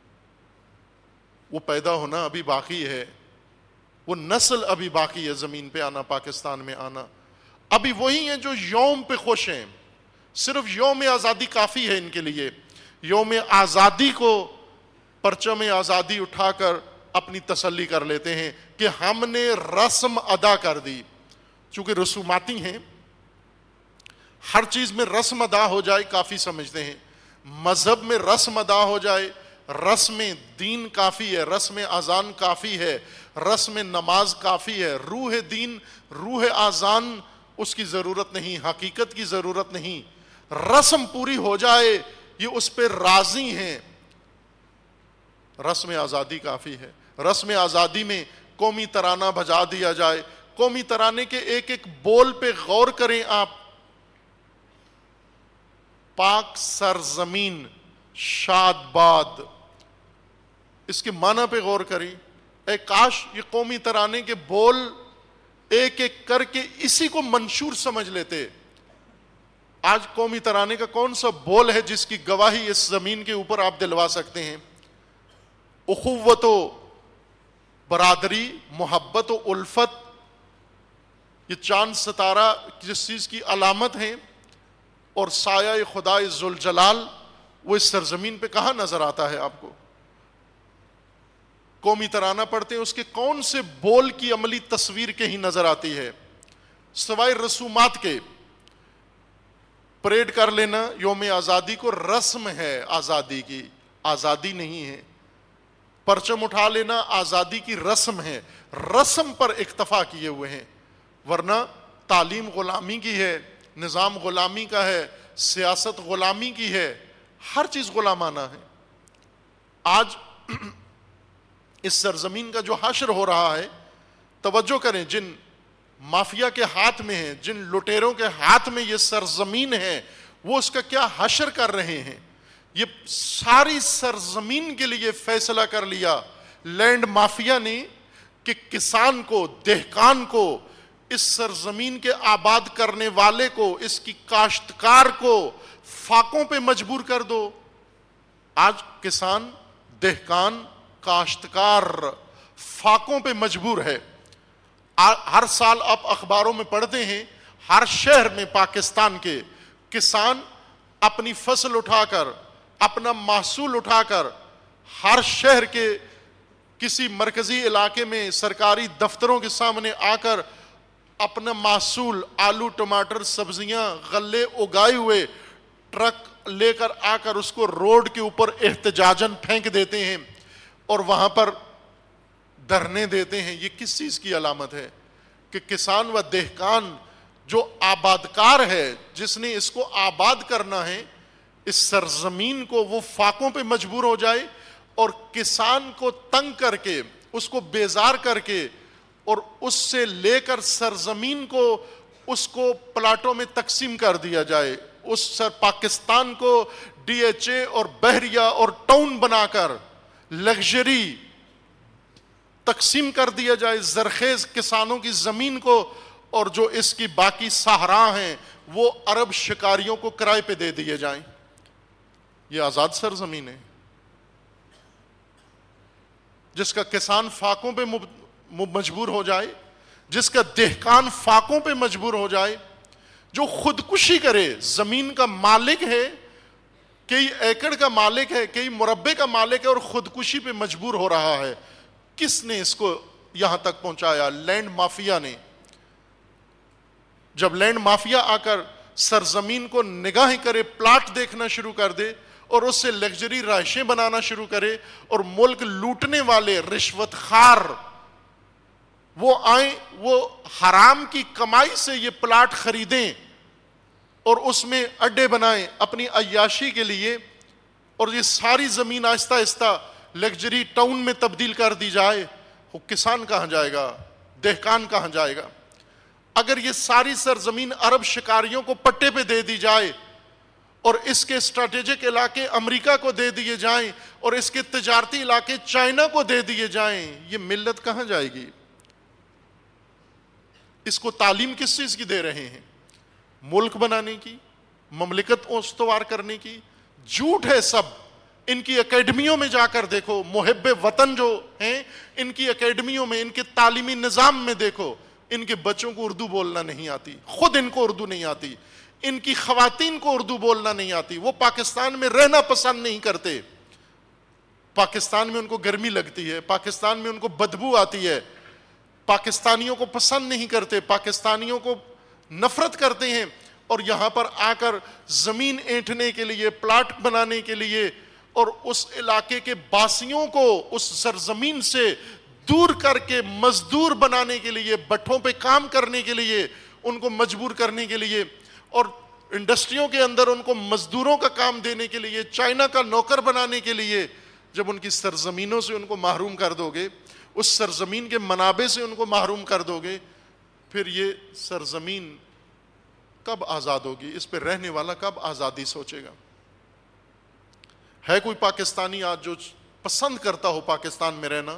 وہ پیدا ہونا ابھی باقی ہے، وہ نسل ابھی باقی ہے زمین پہ آنا، پاکستان میں آنا۔ ابھی وہی ہیں جو یوم پہ خوش ہیں، صرف یوم آزادی کافی ہے ان کے لیے۔ یوم آزادی کو پرچم آزادی اٹھا کر اپنی تسلی کر لیتے ہیں کہ ہم نے رسم ادا کر دی، چونکہ رسوماتی ہیں، ہر چیز میں رسم ادا ہو جائے کافی سمجھتے ہیں۔ مذہب میں رسم ادا ہو جائے، رسم دین کافی ہے، رسم اذان کافی ہے، رسم نماز کافی ہے۔ روح دین، روح اذان اس کی ضرورت نہیں، حقیقت کی ضرورت نہیں، رسم پوری ہو جائے یہ اس پہ راضی ہیں، رسم آزادی کافی ہے۔ رسم آزادی میں قومی ترانہ بجا دیا جائے، قومی ترانے کے ایک ایک بول پہ غور کریں آپ، پاک سرزمین شاد باد، اس کے معنی پہ غور کریں۔ اے کاش یہ قومی ترانے کے بول ایک ایک کر کے اسی کو منشور سمجھ لیتے۔ آج قومی ترانے کا کون سا بول ہے جس کی گواہی اس زمین کے اوپر آپ دلوا سکتے ہیں؟ اخوت و برادری، محبت و الفت، یہ چاند ستارہ جس چیز کی علامت ہیں، اور سایہ خدائے ذوالجلال، وہ اس سرزمین پہ کہاں نظر آتا ہے آپ کو؟ قومی ترانہ پڑھتے ہیں، اس کے کون سے بول کی عملی تصویر کے ہی نظر آتی ہے؟ سوائے رسومات کے۔ پریڈ کر لینا یوم آزادی کو رسم ہے آزادی کی، آزادی نہیں ہے۔ پرچم اٹھا لینا آزادی کی رسم ہے، رسم پر اکتفا کیے ہوئے ہیں، ورنہ تعلیم غلامی کی ہے، نظام غلامی کا ہے، سیاست غلامی کی ہے، ہر چیز غلامانہ ہے۔ آج اس سرزمین کا جو حشر ہو رہا ہے، توجہ کریں، جن مافیا کے ہاتھ میں ہے، جن لٹیروں کے ہاتھ میں یہ سرزمین ہے، وہ اس کا کیا حشر کر رہے ہیں۔ یہ ساری سرزمین کے لیے فیصلہ کر لیا لینڈ مافیا نے کہ کسان کو، دہقان کو، اس سرزمین کے آباد کرنے والے کو، اس کی کاشتکار کو فاقوں پہ مجبور کر دو۔ آج کسان، دہقان، کاشتکار فاقوں پہ مجبور ہے۔ ہر سال آپ اخباروں میں پڑھتے ہیں، ہر شہر میں پاکستان کے کسان اپنی فصل اٹھا کر، اپنا محصول اٹھا کر، ہر شہر کے کسی مرکزی علاقے میں سرکاری دفتروں کے سامنے آ کر اپنا محصول، آلو، ٹماٹر، سبزیاں، غلے اگائے ہوئے ٹرک لے کر آ کر اس کو روڈ کے اوپر احتجاجاً پھینک دیتے ہیں اور وہاں پر دھرنے دیتے ہیں۔ یہ کس چیز کی علامت ہے؟ کہ کسان و دہقان جو آبادکار ہے، جس نے اس کو آباد کرنا ہے، اس سرزمین کو، وہ فاقوں پہ مجبور ہو جائے اور کسان کو تنگ کر کے، اس کو بیزار کر کے، اور اس سے لے کر سرزمین کو، اس کو پلاٹوں میں تقسیم کر دیا جائے، اس سر پاکستان کو ڈی ایچ اے اور بحریہ اور ٹاؤن بنا کر لگژری تقسیم کر دیا جائے زرخیز کسانوں کی زمین کو، اور جو اس کی باقی صحرا ہیں وہ عرب شکاریوں کو کرائے پہ دے دیے جائیں۔ یہ آزاد سرزمین ہے جس کا کسان فاقوں پہ مجبور ہو جائے، جس کا دہقان فاقوں پہ مجبور ہو جائے، جو خودکشی کرے، زمین کا مالک ہے، کئی ایکڑ کا مالک ہے، کئی مربع کا مالک ہے، اور خودکشی پہ مجبور ہو رہا ہے۔ کس نے اس کو یہاں تک پہنچایا؟ لینڈ مافیا نے۔ جب لینڈ مافیا آ کر سرزمین کو نگاہیں کرے، پلاٹ دیکھنا شروع کر دے اور اس سے لگژری رہائشیں بنانا شروع کرے، اور ملک لوٹنے والے رشوت خار وہ آئیں، وہ حرام کی کمائی سے یہ پلاٹ خریدیں اور اس میں اڈے بنائیں اپنی عیاشی کے لیے، اور یہ ساری زمین آہستہ آہستہ لگژری ٹاؤن میں تبدیل کر دی جائے، وہ کسان کہاں جائے گا؟ دہقان کہاں جائے گا؟ اگر یہ ساری سرزمین عرب شکاریوں کو پٹے پہ دے دی جائے اور اس کے اسٹریٹجک علاقے امریکہ کو دے دیے جائیں اور اس کے تجارتی علاقے چائنا کو دے دیے جائیں، یہ ملت کہاں جائے گی؟ اس کو تعلیم کس چیز کی دے رہے ہیں؟ ملک بنانے کی، مملکت استوار کرنے کی؟ جھوٹ ہے سب. ان کی اکیڈمیوں میں جا کر دیکھو، محب وطن جو ہیں ان کی اکیڈمیوں میں، ان کے تعلیمی نظام میں دیکھو، ان کے بچوں کو اردو بولنا نہیں آتی، خود ان کو اردو نہیں آتی، ان کی خواتین کو اردو بولنا نہیں آتی. وہ پاکستان میں رہنا پسند نہیں کرتے. پاکستان میں ان کو گرمی لگتی ہے، پاکستان میں ان کو بدبو آتی ہے، پاکستانیوں کو پسند نہیں کرتے، پاکستانیوں کو نفرت کرتے ہیں. اور یہاں پر آ کر زمین اینٹھنے کے لیے، پلاٹ بنانے کے لیے، اور اس علاقے کے باسیوں کو اس سرزمین سے دور کر کے مزدور بنانے کے لیے، بٹھوں پہ کام کرنے کے لیے ان کو مجبور کرنے کے لیے، اور انڈسٹریوں کے اندر ان کو مزدوروں کا کام دینے کے لیے، چائنا کا نوکر بنانے کے لیے، جب ان کی سرزمینوں سے ان کو محروم کر دو گے، اس سرزمین کے منابع سے ان کو محروم کر دو گے، پھر یہ سرزمین کب آزاد ہوگی؟ اس پہ رہنے والا کب آزادی سوچے گا؟ ہے کوئی پاکستانی آج جو پسند کرتا ہو پاکستان میں رہنا؟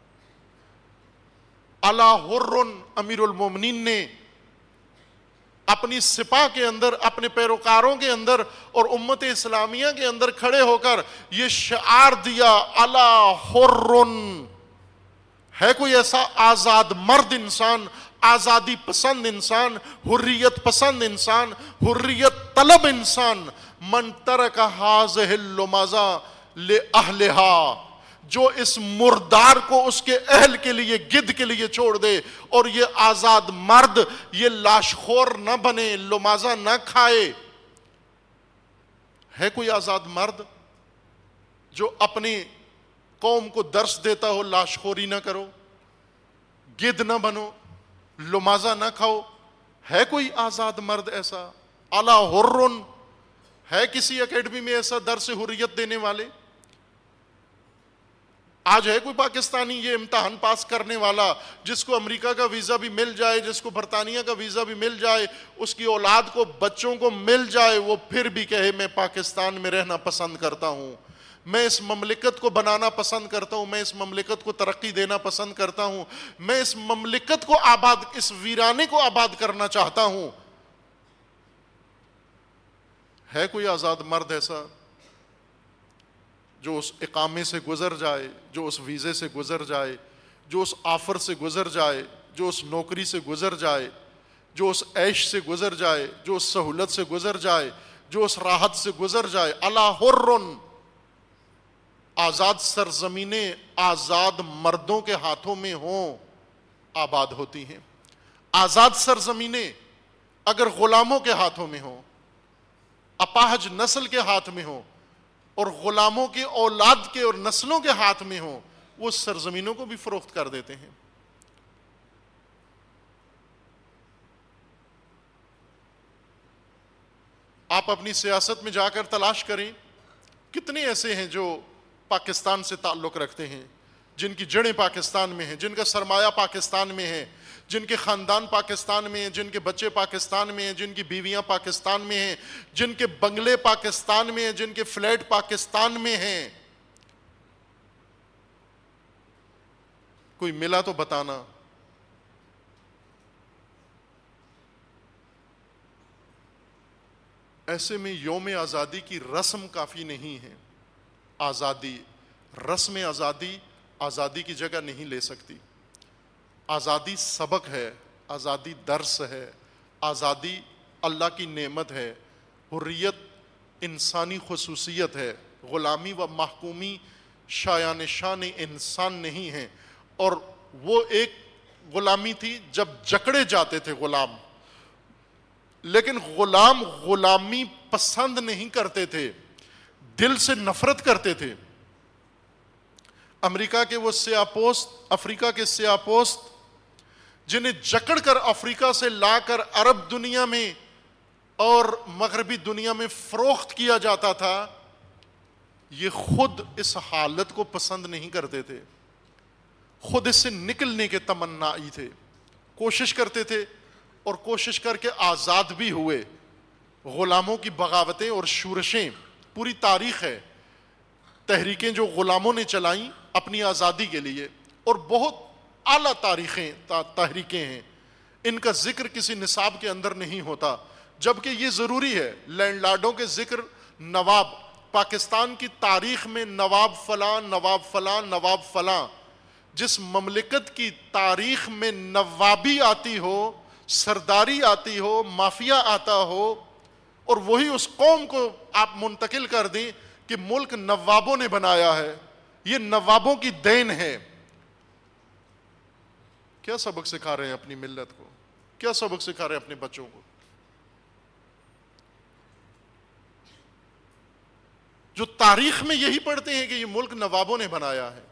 اعلی حرن امیر المومنین نے اپنی سپاہ کے اندر، اپنے پیروکاروں کے اندر اور امت اسلامیہ کے اندر کھڑے ہو کر یہ شعار دیا، اعلی حرن. ہے کوئی ایسا آزاد مرد انسان، آزادی پسند انسان، حریت پسند انسان، حریت طلب انسان؟ من ترک ہذہ اللمزہ لأہلہا، جو اس مردار کو اس کے اہل کے لیے، گدھ کے لیے چھوڑ دے، اور یہ آزاد مرد یہ لاش خور نہ بنے، لمازہ نہ کھائے. ہے کوئی آزاد مرد جو اپنی قوم کو درس دیتا ہو لاش خوری نہ کرو، گدھ نہ بنو، لمازہ نہ کھاؤ؟ ہے کوئی آزاد مرد ایسا؟ اعلی حرن ہے کسی اکیڈمی میں ایسا درس حریت دینے والے؟ آج ہے کوئی پاکستانی یہ امتحان پاس کرنے والا جس کو امریکہ کا ویزا بھی مل جائے، جس کو برطانیہ کا ویزا بھی مل جائے، اس کی اولاد کو، بچوں کو مل جائے، وہ پھر بھی کہے میں پاکستان میں رہنا پسند کرتا ہوں، میں اس مملکت کو بنانا پسند کرتا ہوں، میں اس مملکت کو ترقی دینا پسند کرتا ہوں، میں اس مملکت کو آباد، اس ویرانے کو آباد کرنا چاہتا ہوں؟ ہے کوئی آزاد مرد ایسا جو اس اقامے سے گزر جائے، جو اس ویزے سے گزر جائے، جو اس آفر سے گزر جائے، جو اس نوکری سے گزر جائے، جو اس عیش سے گزر جائے، جو اس سہولت سے گزر جائے، جو اس راحت سے گزر جائے؟ اعلی حرن. آزاد سرزمینیں آزاد مردوں کے ہاتھوں میں ہوں آباد ہوتی ہیں. آزاد سرزمینیں اگر غلاموں کے ہاتھوں میں ہوں، اپاہج نسل کے ہاتھ میں ہوں، اور غلاموں کے اولاد کے اور نسلوں کے ہاتھ میں ہوں، وہ سرزمینوں کو بھی فروخت کر دیتے ہیں. آپ اپنی سیاست میں جا کر تلاش کریں، کتنے ایسے ہیں جو پاکستان سے تعلق رکھتے ہیں، جن کی جڑیں پاکستان میں ہیں، جن کا سرمایہ پاکستان میں ہے، جن کے خاندان پاکستان میں ہیں، جن کے بچے پاکستان میں ہیں، جن کی بیویاں پاکستان میں ہیں، جن کے بنگلے پاکستان میں ہیں، جن کے فلیٹ پاکستان میں ہیں. کوئی ملا تو بتانا. ایسے میں یوم آزادی کی رسم کافی نہیں ہے. آزادی، رسم آزادی آزادی کی جگہ نہیں لے سکتی. آزادی سبق ہے، آزادی درس ہے، آزادی اللہ کی نعمت ہے، حریت انسانی خصوصیت ہے. غلامی و محکومی شایان شان انسان نہیں ہیں. اور وہ ایک غلامی تھی جب جکڑے جاتے تھے غلام، لیکن غلام غلامی پسند نہیں کرتے تھے، دل سے نفرت کرتے تھے. امریکہ کے وہ سیاہ پوست، افریقہ کے سیاہ پوست جنہیں جکڑ کر افریقہ سے لا کر عرب دنیا میں اور مغربی دنیا میں فروخت کیا جاتا تھا، یہ خود اس حالت کو پسند نہیں کرتے تھے، خود اس سے نکلنے کے تمنائی تھے، کوشش کرتے تھے اور کوشش کر کے آزاد بھی ہوئے. غلاموں کی بغاوتیں اور شورشیں پوری تاریخ ہے، تحریکیں جو غلاموں نے چلائیں اپنی آزادی کے لیے، اور بہت اعلیٰ تاریخیں تحریکیں ہیں. ان کا ذکر کسی نصاب کے اندر نہیں ہوتا، جبکہ یہ ضروری ہے۔ لینڈ لارڈوں کے ذکر، نواب، پاکستان کی تاریخ میں نواب فلاں نواب فلاں نواب فلاں، جس مملکت کی تاریخ میں نوابی آتی ہو، سرداری آتی ہو، مافیا آتا ہو، اور وہی اس قوم کو آپ منتقل کر دیں کہ ملک نوابوں نے بنایا ہے، یہ نوابوں کی دین ہے۔ کیا سبق سکھا رہے ہیں اپنی ملت کو؟ کیا سبق سکھا رہے ہیں اپنے بچوں کو؟ جو تاریخ میں یہی پڑھتے ہیں کہ یہ ملک نوابوں نے بنایا ہے۔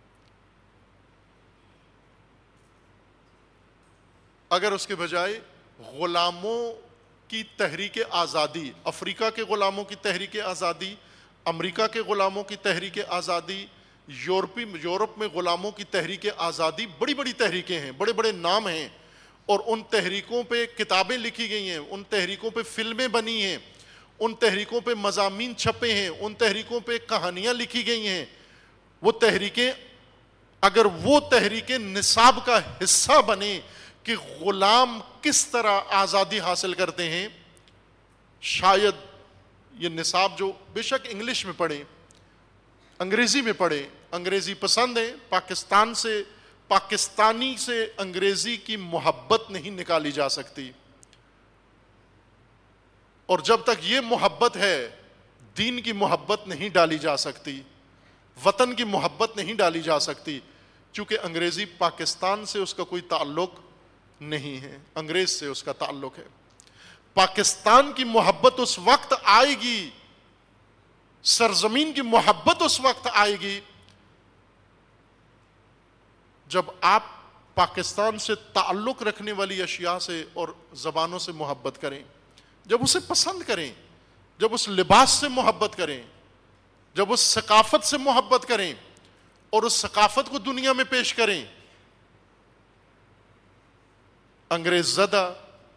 اگر اس کے بجائے غلاموں کی تحریک آزادی، افریقہ کے غلاموں کی تحریک آزادی، امریکہ کے غلاموں کی تحریک آزادی، یورپی یورپ میں غلاموں کی تحریک آزادی، بڑی بڑی تحریکیں ہیں، بڑے بڑے نام ہیں، اور ان تحریکوں پہ کتابیں لکھی گئی ہیں، ان تحریکوں پہ فلمیں بنی ہیں، ان تحریکوں پہ مضامین چھپے ہیں، ان تحریکوں پہ کہانیاں لکھی گئی ہیں۔ وہ تحریکیں اگر وہ تحریکیں نصاب کا حصہ بنے کہ غلام کس طرح آزادی حاصل کرتے ہیں، شاید یہ نصاب جو بے شک انگلش میں پڑھیں، انگریزی میں پڑھیں، انگریزی پسند ہے، پاکستان سے پاکستانی سے انگریزی کی محبت نہیں نکالی جا سکتی، اور جب تک یہ محبت ہے دین کی محبت نہیں ڈالی جا سکتی، وطن کی محبت نہیں ڈالی جا سکتی، چونکہ انگریزی پاکستان سے اس کا کوئی تعلق نہیں ہے، انگریز سے اس کا تعلق ہے۔ پاکستان کی محبت اس وقت آئے گی، سرزمین کی محبت اس وقت آئے گی جب آپ پاکستان سے تعلق رکھنے والی اشیاء سے اور زبانوں سے محبت کریں، جب اسے پسند کریں، جب اس لباس سے محبت کریں، جب اس ثقافت سے محبت کریں اور اس ثقافت کو دنیا میں پیش کریں۔ انگریز زدہ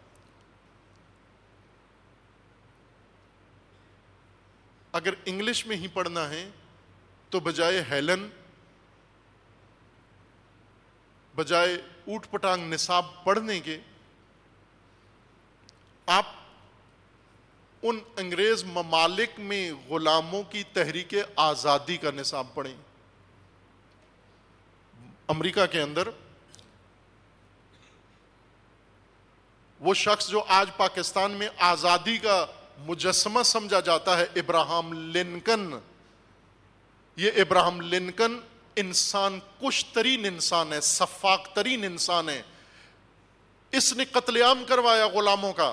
اگر انگلش میں ہی پڑھنا ہے تو بجائے ہیلن، بجائے اوٹ پٹانگ نصاب پڑھنے کے، آپ ان انگریز ممالک میں غلاموں کی تحریک آزادی کا نصاب پڑھیں۔ امریکہ کے اندر وہ شخص جو آج پاکستان میں آزادی کا مجسمہ سمجھا جاتا ہے، ابراہم لنکن، یہ ابراہم لنکن انسان کش ترین انسان ہے، سفاک ترین انسان ہے۔ اس نے قتل عام کروایا غلاموں کا،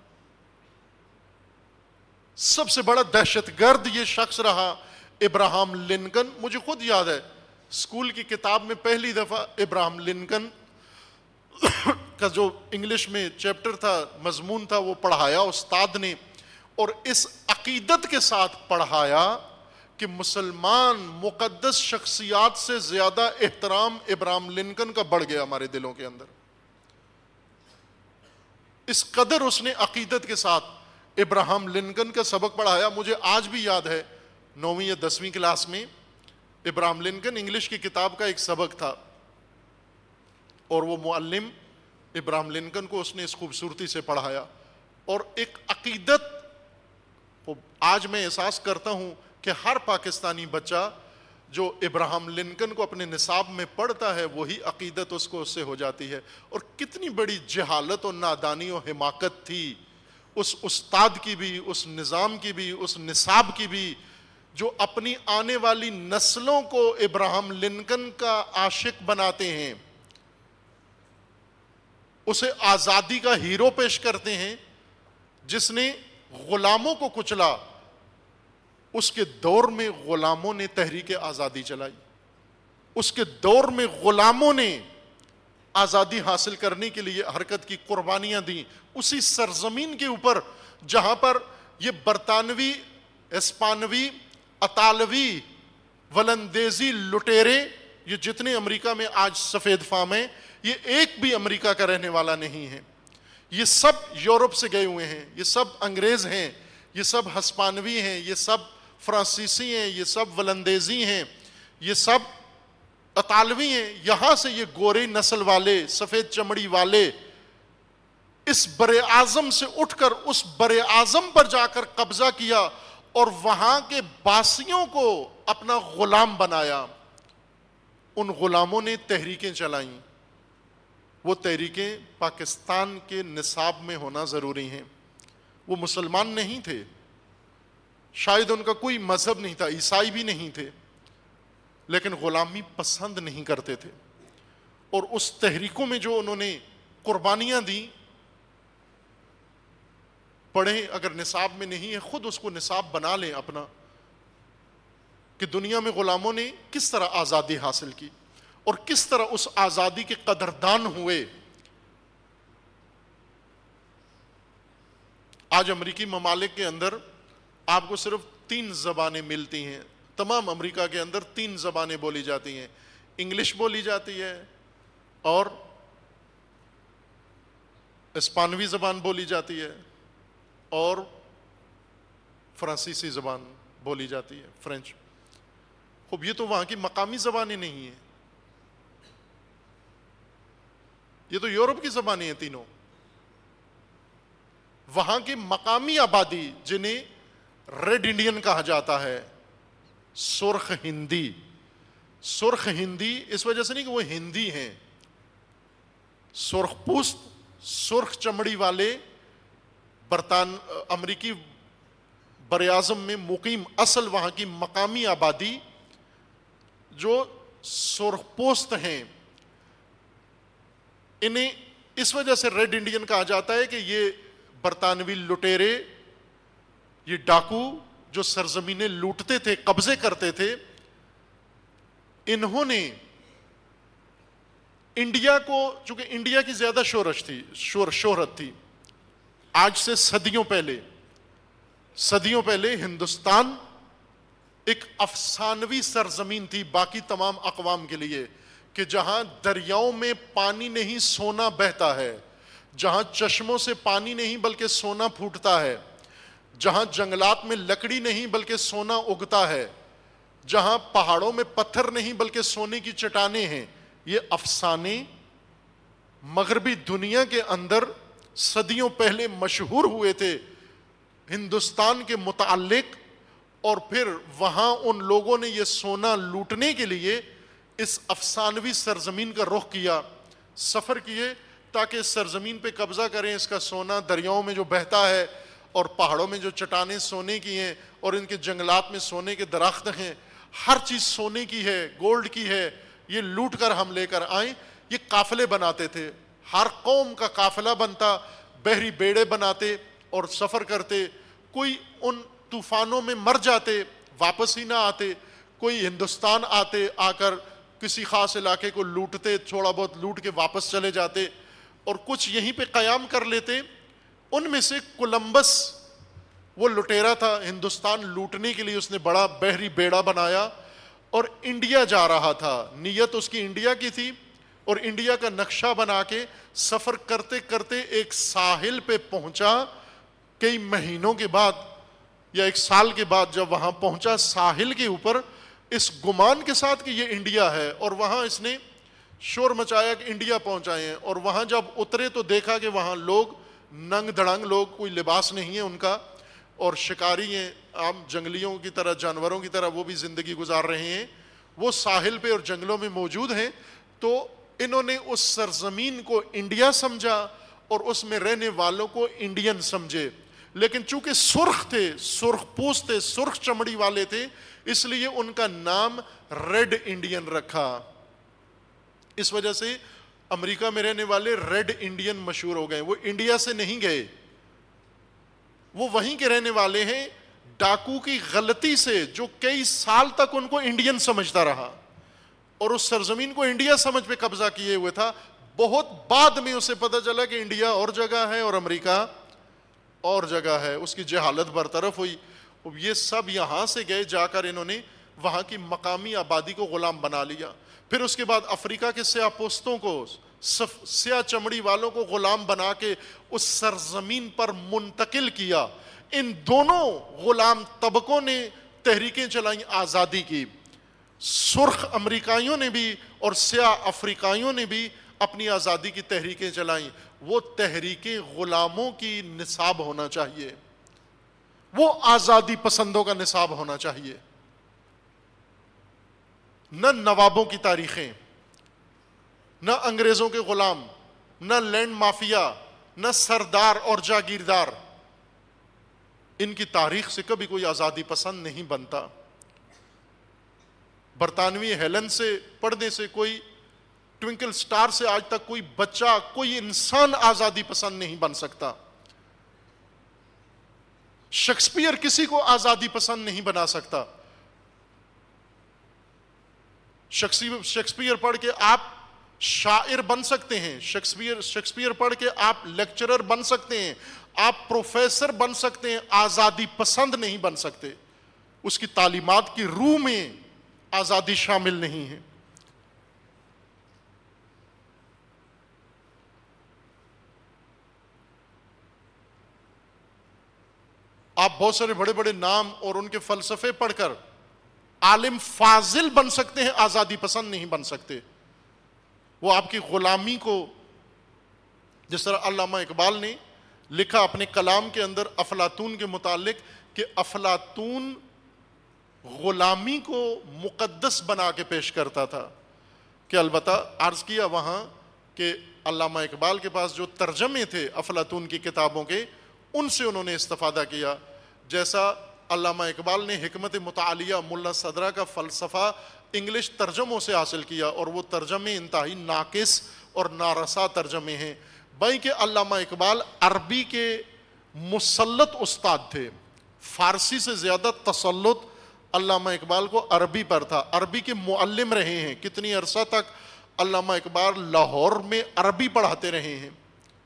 سب سے بڑا دہشت گرد یہ شخص رہا ابراہم لنکن۔ مجھے خود یاد ہے اسکول کی کتاب میں پہلی دفعہ ابراہم لنکن کا جو انگلش میں چیپٹر تھا، مضمون تھا، وہ پڑھایا استاد نے، اور اس عقیدت کے ساتھ پڑھایا کہ مسلمان مقدس شخصیات سے زیادہ احترام ابراہم لنکن کا بڑھ گیا ہمارے دلوں کے اندر۔ اس قدر اس نے عقیدت کے ساتھ ابراہم لنکن کا سبق پڑھایا۔ مجھے آج بھی یاد ہے نویں یا دسویں کلاس میں ابراہم لنکن انگلش کی کتاب کا ایک سبق تھا، اور وہ معلم ابراہم لنکن کو اس نے اس خوبصورتی سے پڑھایا، اور ایک عقیدت آج میں احساس کرتا ہوں کہ ہر پاکستانی بچہ جو ابراہم لنکن کو اپنے نصاب میں پڑھتا ہے وہی عقیدت اس کو اس سے ہو جاتی ہے۔ اور کتنی بڑی جہالت اور نادانی اور حماقت تھی اس استاد کی بھی، اس نظام کی بھی، اس نصاب کی بھی، جو اپنی آنے والی نسلوں کو ابراہم لنکن کا عاشق بناتے ہیں، اسے آزادی کا ہیرو پیش کرتے ہیں جس نے غلاموں کو کچلا۔ اس کے دور میں غلاموں نے تحریک آزادی چلائی، اس کے دور میں غلاموں نے آزادی حاصل کرنے کے لیے حرکت کی، قربانیاں دیں، اسی سرزمین کے اوپر جہاں پر یہ برطانوی، اسپانوی، اطالوی، ولندیزی لٹیرے، یہ جتنے امریکہ میں آج سفید فام ہیں، یہ ایک بھی امریکہ کا رہنے والا نہیں ہے، یہ سب یورپ سے گئے ہوئے ہیں، یہ سب انگریز ہیں، یہ سب ہسپانوی ہیں، یہ سب فرانسیسی ہیں، یہ سب ولندیزی ہیں، یہ سب اطالوی ہیں۔ یہاں سے یہ گورے نسل والے، سفید چمڑی والے اس بر اعظم سے اٹھ کر اس بر اعظم پر جا کر قبضہ کیا اور وہاں کے باسیوں کو اپنا غلام بنایا. ان غلاموں نے تحریکیں چلائیں. وہ تحریکیں پاکستان کے نصاب میں ہونا ضروری ہیں. وہ مسلمان نہیں تھے, شاید ان کا کوئی مذہب نہیں تھا, عیسائی بھی نہیں تھے, لیکن غلامی پسند نہیں کرتے تھے. اور اس تحریکوں میں جو انہوں نے قربانیاں دیں, پڑھیں, اگر نصاب میں نہیں ہے خود اس کو نصاب بنا لیں اپنا, کہ دنیا میں غلاموں نے کس طرح آزادی حاصل کی اور کس طرح اس آزادی کے قدردان ہوئے. آج امریکی ممالک کے اندر آپ کو صرف تین زبانیں ملتی ہیں. تمام امریکہ کے اندر تین زبانیں بولی جاتی ہیں. انگلش بولی جاتی ہے اور اسپانوی زبان بولی جاتی ہے اور فرانسیسی زبان بولی جاتی ہے, فرینچ. خوب یہ تو وہاں کی مقامی زبانیں نہیں ہیں, یہ تو یورپ کی زبانیں ہیں تینوں. وہاں کی مقامی آبادی جنہیں ریڈ انڈین کہا جاتا ہے, سرخ ہندی. سرخ ہندی اس وجہ سے نہیں کہ وہ ہندی ہیں, سرخ پوست سرخ چمڑی والے برطان امریکی براعظم میں مقیم اصل وہاں کی مقامی آبادی جو سرخ پوست ہیں, انہیں اس وجہ سے ریڈ انڈین کہا جاتا ہے کہ یہ برطانوی لٹیرے, یہ ڈاکو جو سرزمینیں لوٹتے تھے, قبضے کرتے تھے, انہوں نے انڈیا کو, چونکہ انڈیا کی زیادہ شہرت تھی شور شہرت تھی آج سے صدیوں پہلے صدیوں پہلے ہندوستان ایک افسانوی سرزمین تھی باقی تمام اقوام کے لیے, کہ جہاں دریاؤں میں پانی نہیں سونا بہتا ہے, جہاں چشموں سے پانی نہیں بلکہ سونا پھوٹتا ہے, جہاں جنگلات میں لکڑی نہیں بلکہ سونا اگتا ہے, جہاں پہاڑوں میں پتھر نہیں بلکہ سونے کی چٹانیں ہیں. یہ افسانے مغربی دنیا کے اندر صدیوں پہلے مشہور ہوئے تھے ہندوستان کے متعلق, اور پھر وہاں ان لوگوں نے یہ سونا لوٹنے کے لیے اس افسانوی سرزمین کا رخ کیا, سفر کیے تاکہ اس سرزمین پہ قبضہ کریں. اس کا سونا دریاؤں میں جو بہتا ہے اور پہاڑوں میں جو چٹانیں سونے کی ہیں اور ان کے جنگلات میں سونے کے درخت ہیں, ہر چیز سونے کی ہے, گولڈ کی ہے, یہ لوٹ کر ہم لے کر آئیں. یہ قافلے بناتے تھے, ہر قوم کا قافلہ بنتا, بحری بیڑے بناتے اور سفر کرتے. کوئی ان طوفانوں میں مر جاتے, واپس ہی نہ آتے, کوئی ہندوستان آتے, آ کر کسی خاص علاقے کو لوٹتے, تھوڑا بہت لوٹ کے واپس چلے جاتے, اور کچھ یہیں پہ قیام کر لیتے. ان میں سے کولمبس وہ لٹیرا تھا, ہندوستان لوٹنے کے لیے اس نے بڑا بحری بیڑا بنایا اور انڈیا جا رہا تھا. نیت اس کی انڈیا کی تھی, اور انڈیا کا نقشہ بنا کے سفر کرتے کرتے ایک ساحل پہ پہنچا. کئی مہینوں کے بعد یا ایک سال کے بعد جب وہاں پہنچا ساحل کے اوپر, اس گمان کے ساتھ کہ یہ انڈیا ہے, اور وہاں اس نے شور مچایا کہ انڈیا پہنچائے ہیں. اور وہاں جب اترے تو دیکھا کہ وہاں لوگ ننگ دھڑنگ لوگ, کوئی لباس نہیں ہے ان کا, اور شکاری ہیں, عام جنگلیوں کی طرح, جانوروں کی طرح وہ بھی زندگی گزار رہے ہیں. وہ ساحل پہ اور جنگلوں میں موجود ہیں. تو انہوں نے اس سرزمین کو انڈیا سمجھا اور اس میں رہنے والوں کو انڈین سمجھے, لیکن چونکہ سرخ تھے, سرخ پوست تھے, سرخ چمڑی والے تھے, اس لیے ان کا نام ریڈ انڈین رکھا. اس وجہ سے امریکہ میں رہنے والے ریڈ انڈین مشہور ہو گئے. وہ انڈیا سے نہیں گئے, وہ وہیں کے رہنے والے ہیں. ڈاکو کی غلطی سے جو کئی سال تک ان کو انڈین سمجھتا رہا اور اس سرزمین کو انڈیا سمجھ پہ قبضہ کیے ہوئے تھا, بہت بعد میں اسے پتہ چلا کہ انڈیا اور جگہ ہے اور امریکہ اور جگہ ہے. اس کی جہالت برطرف ہوئی. یہ سب یہاں سے گئے, جا کر انہوں نے وہاں کی مقامی آبادی کو غلام بنا لیا. پھر اس کے بعد افریقہ کے سیاہ پوستوں کو, سیاہ چمڑی والوں کو غلام بنا کے اس سرزمین پر منتقل کیا. ان دونوں غلام طبقوں نے تحریکیں چلائیں, آزادی کی. سرخ امریکائیوں نے بھی اور سیاہ افریقائیوں نے بھی اپنی آزادی کی تحریکیں چلائیں, وہ تحریک غلاموں کی نصاب ہونا چاہیے، وہ آزادی پسندوں کا نصاب ہونا چاہیے، نہ نوابوں کی تاریخیں، نہ انگریزوں کے غلام، نہ لینڈ مافیا، نہ سردار اور جاگیردار. ان کی تاریخ سے کبھی کوئی آزادی پسند نہیں بنتا. برطانوی ہیلن سے پڑھنے سے کوئی، ٹوئنکل سٹار سے آج تک کوئی بچہ، کوئی انسان آزادی پسند نہیں بن سکتا. شیکسپیئر کسی کو آزادی پسند نہیں بنا سکتا. شیکسپیئر پڑھ کے آپ شاعر بن سکتے ہیں، شیکسپیئر شیکسپیئر پڑھ کے آپ لیکچرر بن سکتے ہیں، آپ پروفیسر بن سکتے ہیں، آزادی پسند نہیں بن سکتے. اس کی تعلیمات کی روح میں آزادی شامل نہیں ہے. آپ بہت سارے بڑے بڑے نام اور ان کے فلسفے پڑھ کر عالم فاضل بن سکتے ہیں، آزادی پسند نہیں بن سکتے. وہ آپ کی غلامی کو، جس طرح علامہ اقبال نے لکھا اپنے کلام کے اندر افلاطون کے متعلق کہ افلاطون غلامی کو مقدس بنا کے پیش کرتا تھا. کہ البتہ عرض کیا وہاں کہ علامہ اقبال کے پاس جو ترجمے تھے افلاطون کی کتابوں کے، ان سے انہوں نے استفادہ کیا. جیسا علامہ اقبال نے حکمت متعالیہ ملا صدرہ کا فلسفہ انگلش ترجموں سے حاصل کیا، اور وہ ترجمے انتہائی ناقص اور نارسا ترجمے ہیں. بھائی کہ علامہ اقبال عربی کے مسلط استاد تھے، فارسی سے زیادہ تسلط علامہ اقبال کو عربی پر تھا. عربی کے معلم رہے ہیں، کتنی عرصہ تک علامہ اقبال لاہور میں عربی پڑھاتے رہے ہیں،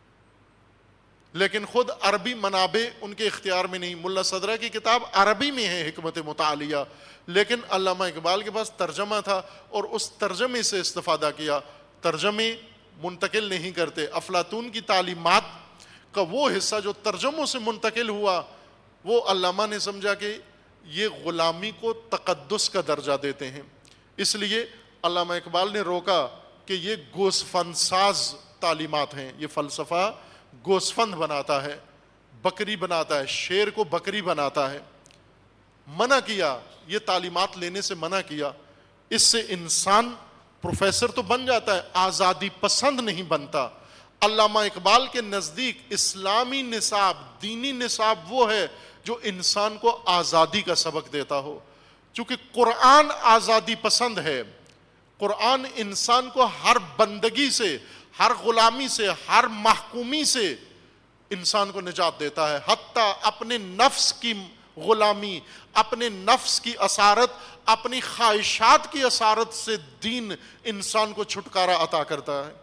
لیکن خود عربی منابع ان کے اختیار میں نہیں. ملا صدرہ کی کتاب عربی میں ہے حکمت متعالیہ، لیکن علامہ اقبال کے پاس ترجمہ تھا اور اس ترجمے سے استفادہ کیا. ترجمے منتقل نہیں کرتے. افلاطون کی تعلیمات کا وہ حصہ جو ترجموں سے منتقل ہوا، وہ علامہ نے سمجھا کہ یہ غلامی کو تقدس کا درجہ دیتے ہیں. اس لیے علامہ اقبال نے روکا کہ یہ گوسفند ساز تعلیمات ہیں. یہ فلسفہ گوسفند بناتا ہے، بکری بناتا ہے، شیر کو بکری بناتا ہے. منع کیا، یہ تعلیمات لینے سے منع کیا. اس سے انسان پروفیسر تو بن جاتا ہے، آزادی پسند نہیں بنتا. علامہ اقبال کے نزدیک اسلامی نصاب، دینی نصاب وہ ہے جو انسان کو آزادی کا سبق دیتا ہو. چونکہ قرآن آزادی پسند ہے. قرآن انسان کو ہر بندگی سے، ہر غلامی سے، ہر محکومی سے انسان کو نجات دیتا ہے. حتیٰ اپنے نفس کی غلامی، اپنے نفس کی اسارت، اپنی خواہشات کی اسارت سے دین انسان کو چھٹکارا عطا کرتا ہے.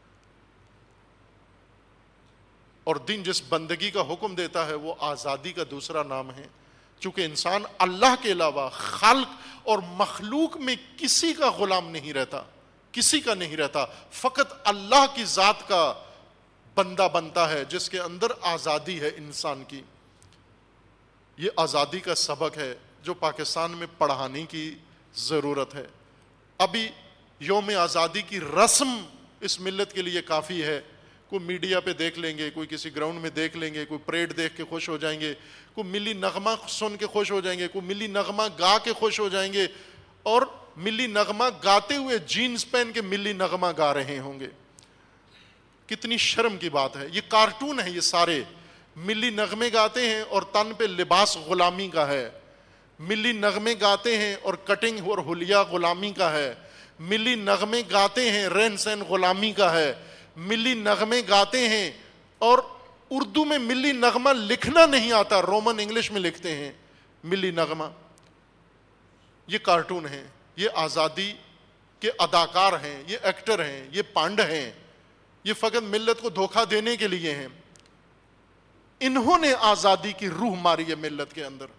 اور دین جس بندگی کا حکم دیتا ہے وہ آزادی کا دوسرا نام ہے. چونکہ انسان اللہ کے علاوہ خلق اور مخلوق میں کسی کا غلام نہیں رہتا، کسی کا نہیں رہتا، فقط اللہ کی ذات کا بندہ بنتا ہے جس کے اندر آزادی ہے انسان کی. یہ آزادی کا سبق ہے جو پاکستان میں پڑھانے کی ضرورت ہے. ابھی یوم آزادی کی رسم اس ملت کے لیے کافی ہے. کوئی میڈیا پہ دیکھ لیں گے، کوئی کسی گراؤنڈ میں دیکھ لیں گے، کوئی پریڈ دیکھ کے خوش ہو جائیں گے، کوئی ملی نغمہ سن کے خوش ہو جائیں گے، کوئی ملی نغمہ گا کے خوش ہو جائیں گے، اور ملی نغمہ گاتے ہوئے جینز پہن کے ملی نغمہ گا رہے ہوں گے. کتنی شرم کی بات ہے. یہ کارٹون ہے، یہ سارے ملی نغمے گاتے ہیں اور تن پہ لباس غلامی کا ہے. ملی نغمے گاتے ہیں اور کٹنگ اور حلیہ غلامی کا ہے. ملی نغمے گاتے ہیں، رہن سہن غلامی کا ہے. ملی نغمے گاتے ہیں اور اردو میں ملی نغمہ لکھنا نہیں آتا، رومن انگلش میں لکھتے ہیں ملی نغمہ. یہ کارٹون ہیں، یہ آزادی کے اداکار ہیں، یہ ایکٹر ہیں، یہ پانڈ ہیں. یہ فقط ملت کو دھوکہ دینے کے لیے ہیں. انہوں نے آزادی کی روح ماری ہے ملت کے اندر.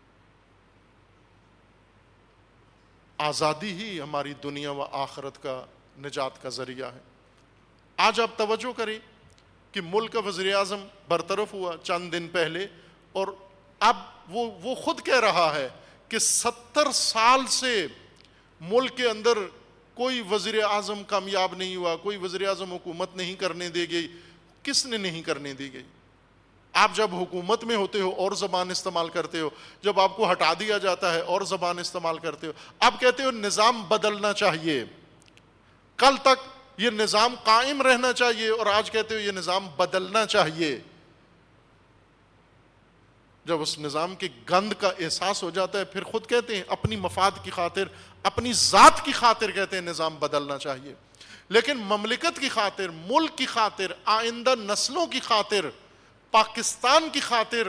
آزادی ہی ہماری دنیا و آخرت کا نجات کا ذریعہ ہے. آج آپ توجہ کریں کہ ملک کا وزیر اعظم برطرف ہوا چند دن پہلے، اور اب وہ وہ خود کہہ رہا ہے کہ ستر سال سے ملک کے اندر کوئی وزیر اعظم کامیاب نہیں ہوا، کوئی وزیر اعظم حکومت نہیں کرنے دے گی، کس نے نہیں کرنے دی گئی؟ آپ جب حکومت میں ہوتے ہو اور زبان استعمال کرتے ہو، جب آپ کو ہٹا دیا جاتا ہے اور زبان استعمال کرتے ہو. آپ کہتے ہو نظام بدلنا چاہیے، کل تک یہ نظام قائم رہنا چاہیے، اور آج کہتے ہو یہ نظام بدلنا چاہیے. جب اس نظام کی گند کا احساس ہو جاتا ہے پھر خود کہتے ہیں اپنی مفاد کی خاطر، اپنی ذات کی خاطر کہتے ہیں نظام بدلنا چاہیے. لیکن مملکت کی خاطر، ملک کی خاطر، آئندہ نسلوں کی خاطر، پاکستان کی خاطر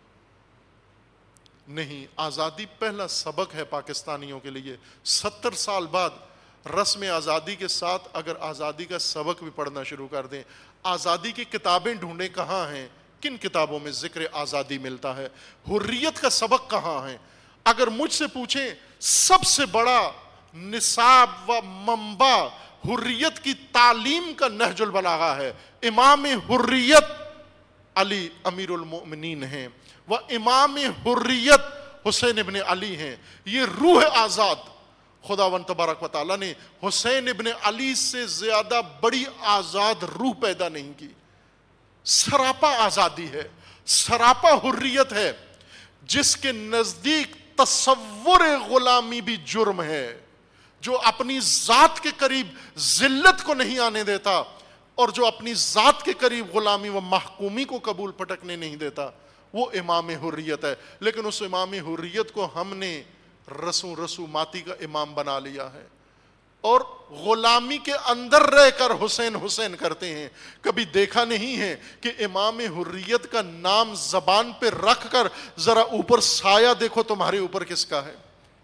نہیں. آزادی پہلا سبق ہے پاکستانیوں کے لیے. ستر سال بعد رسم آزادی کے ساتھ اگر آزادی کا سبق بھی پڑھنا شروع کر دیں، آزادی کی کتابیں ڈھونڈیں کہاں ہیں، کن کتابوں میں ذکر آزادی ملتا ہے، حریت کا سبق کہاں ہے. اگر مجھ سے پوچھیں سب سے بڑا نصاب و منبع حریت کی تعلیم کا نہج البلاغہ ہے. امام حریت علی امیر المؤمنین ہیں، و امام حریت حسین ابن علی ہیں. یہ روح آزاد، خداوند تبارک و تعالیٰ نے حسین ابن علی سے زیادہ بڑی آزاد روح پیدا نہیں کی. سراپا آزادی ہے، سراپا حریت ہے، جس کے نزدیک تصور غلامی بھی جرم ہے، جو اپنی ذات کے قریب ذلت کو نہیں آنے دیتا، اور جو اپنی ذات کے قریب غلامی و محکومی کو قبول پٹکنے نہیں دیتا، وہ امام حریت ہے. لیکن اس امام حریت کو ہم نے رسو رسوماتی کا امام بنا لیا ہے، اور غلامی کے اندر رہ کر حسین حسین کرتے ہیں. کبھی دیکھا نہیں ہے کہ امام حریت کا نام زبان پہ رکھ کر ذرا اوپر سایہ دیکھو تمہارے اوپر کس کا ہے.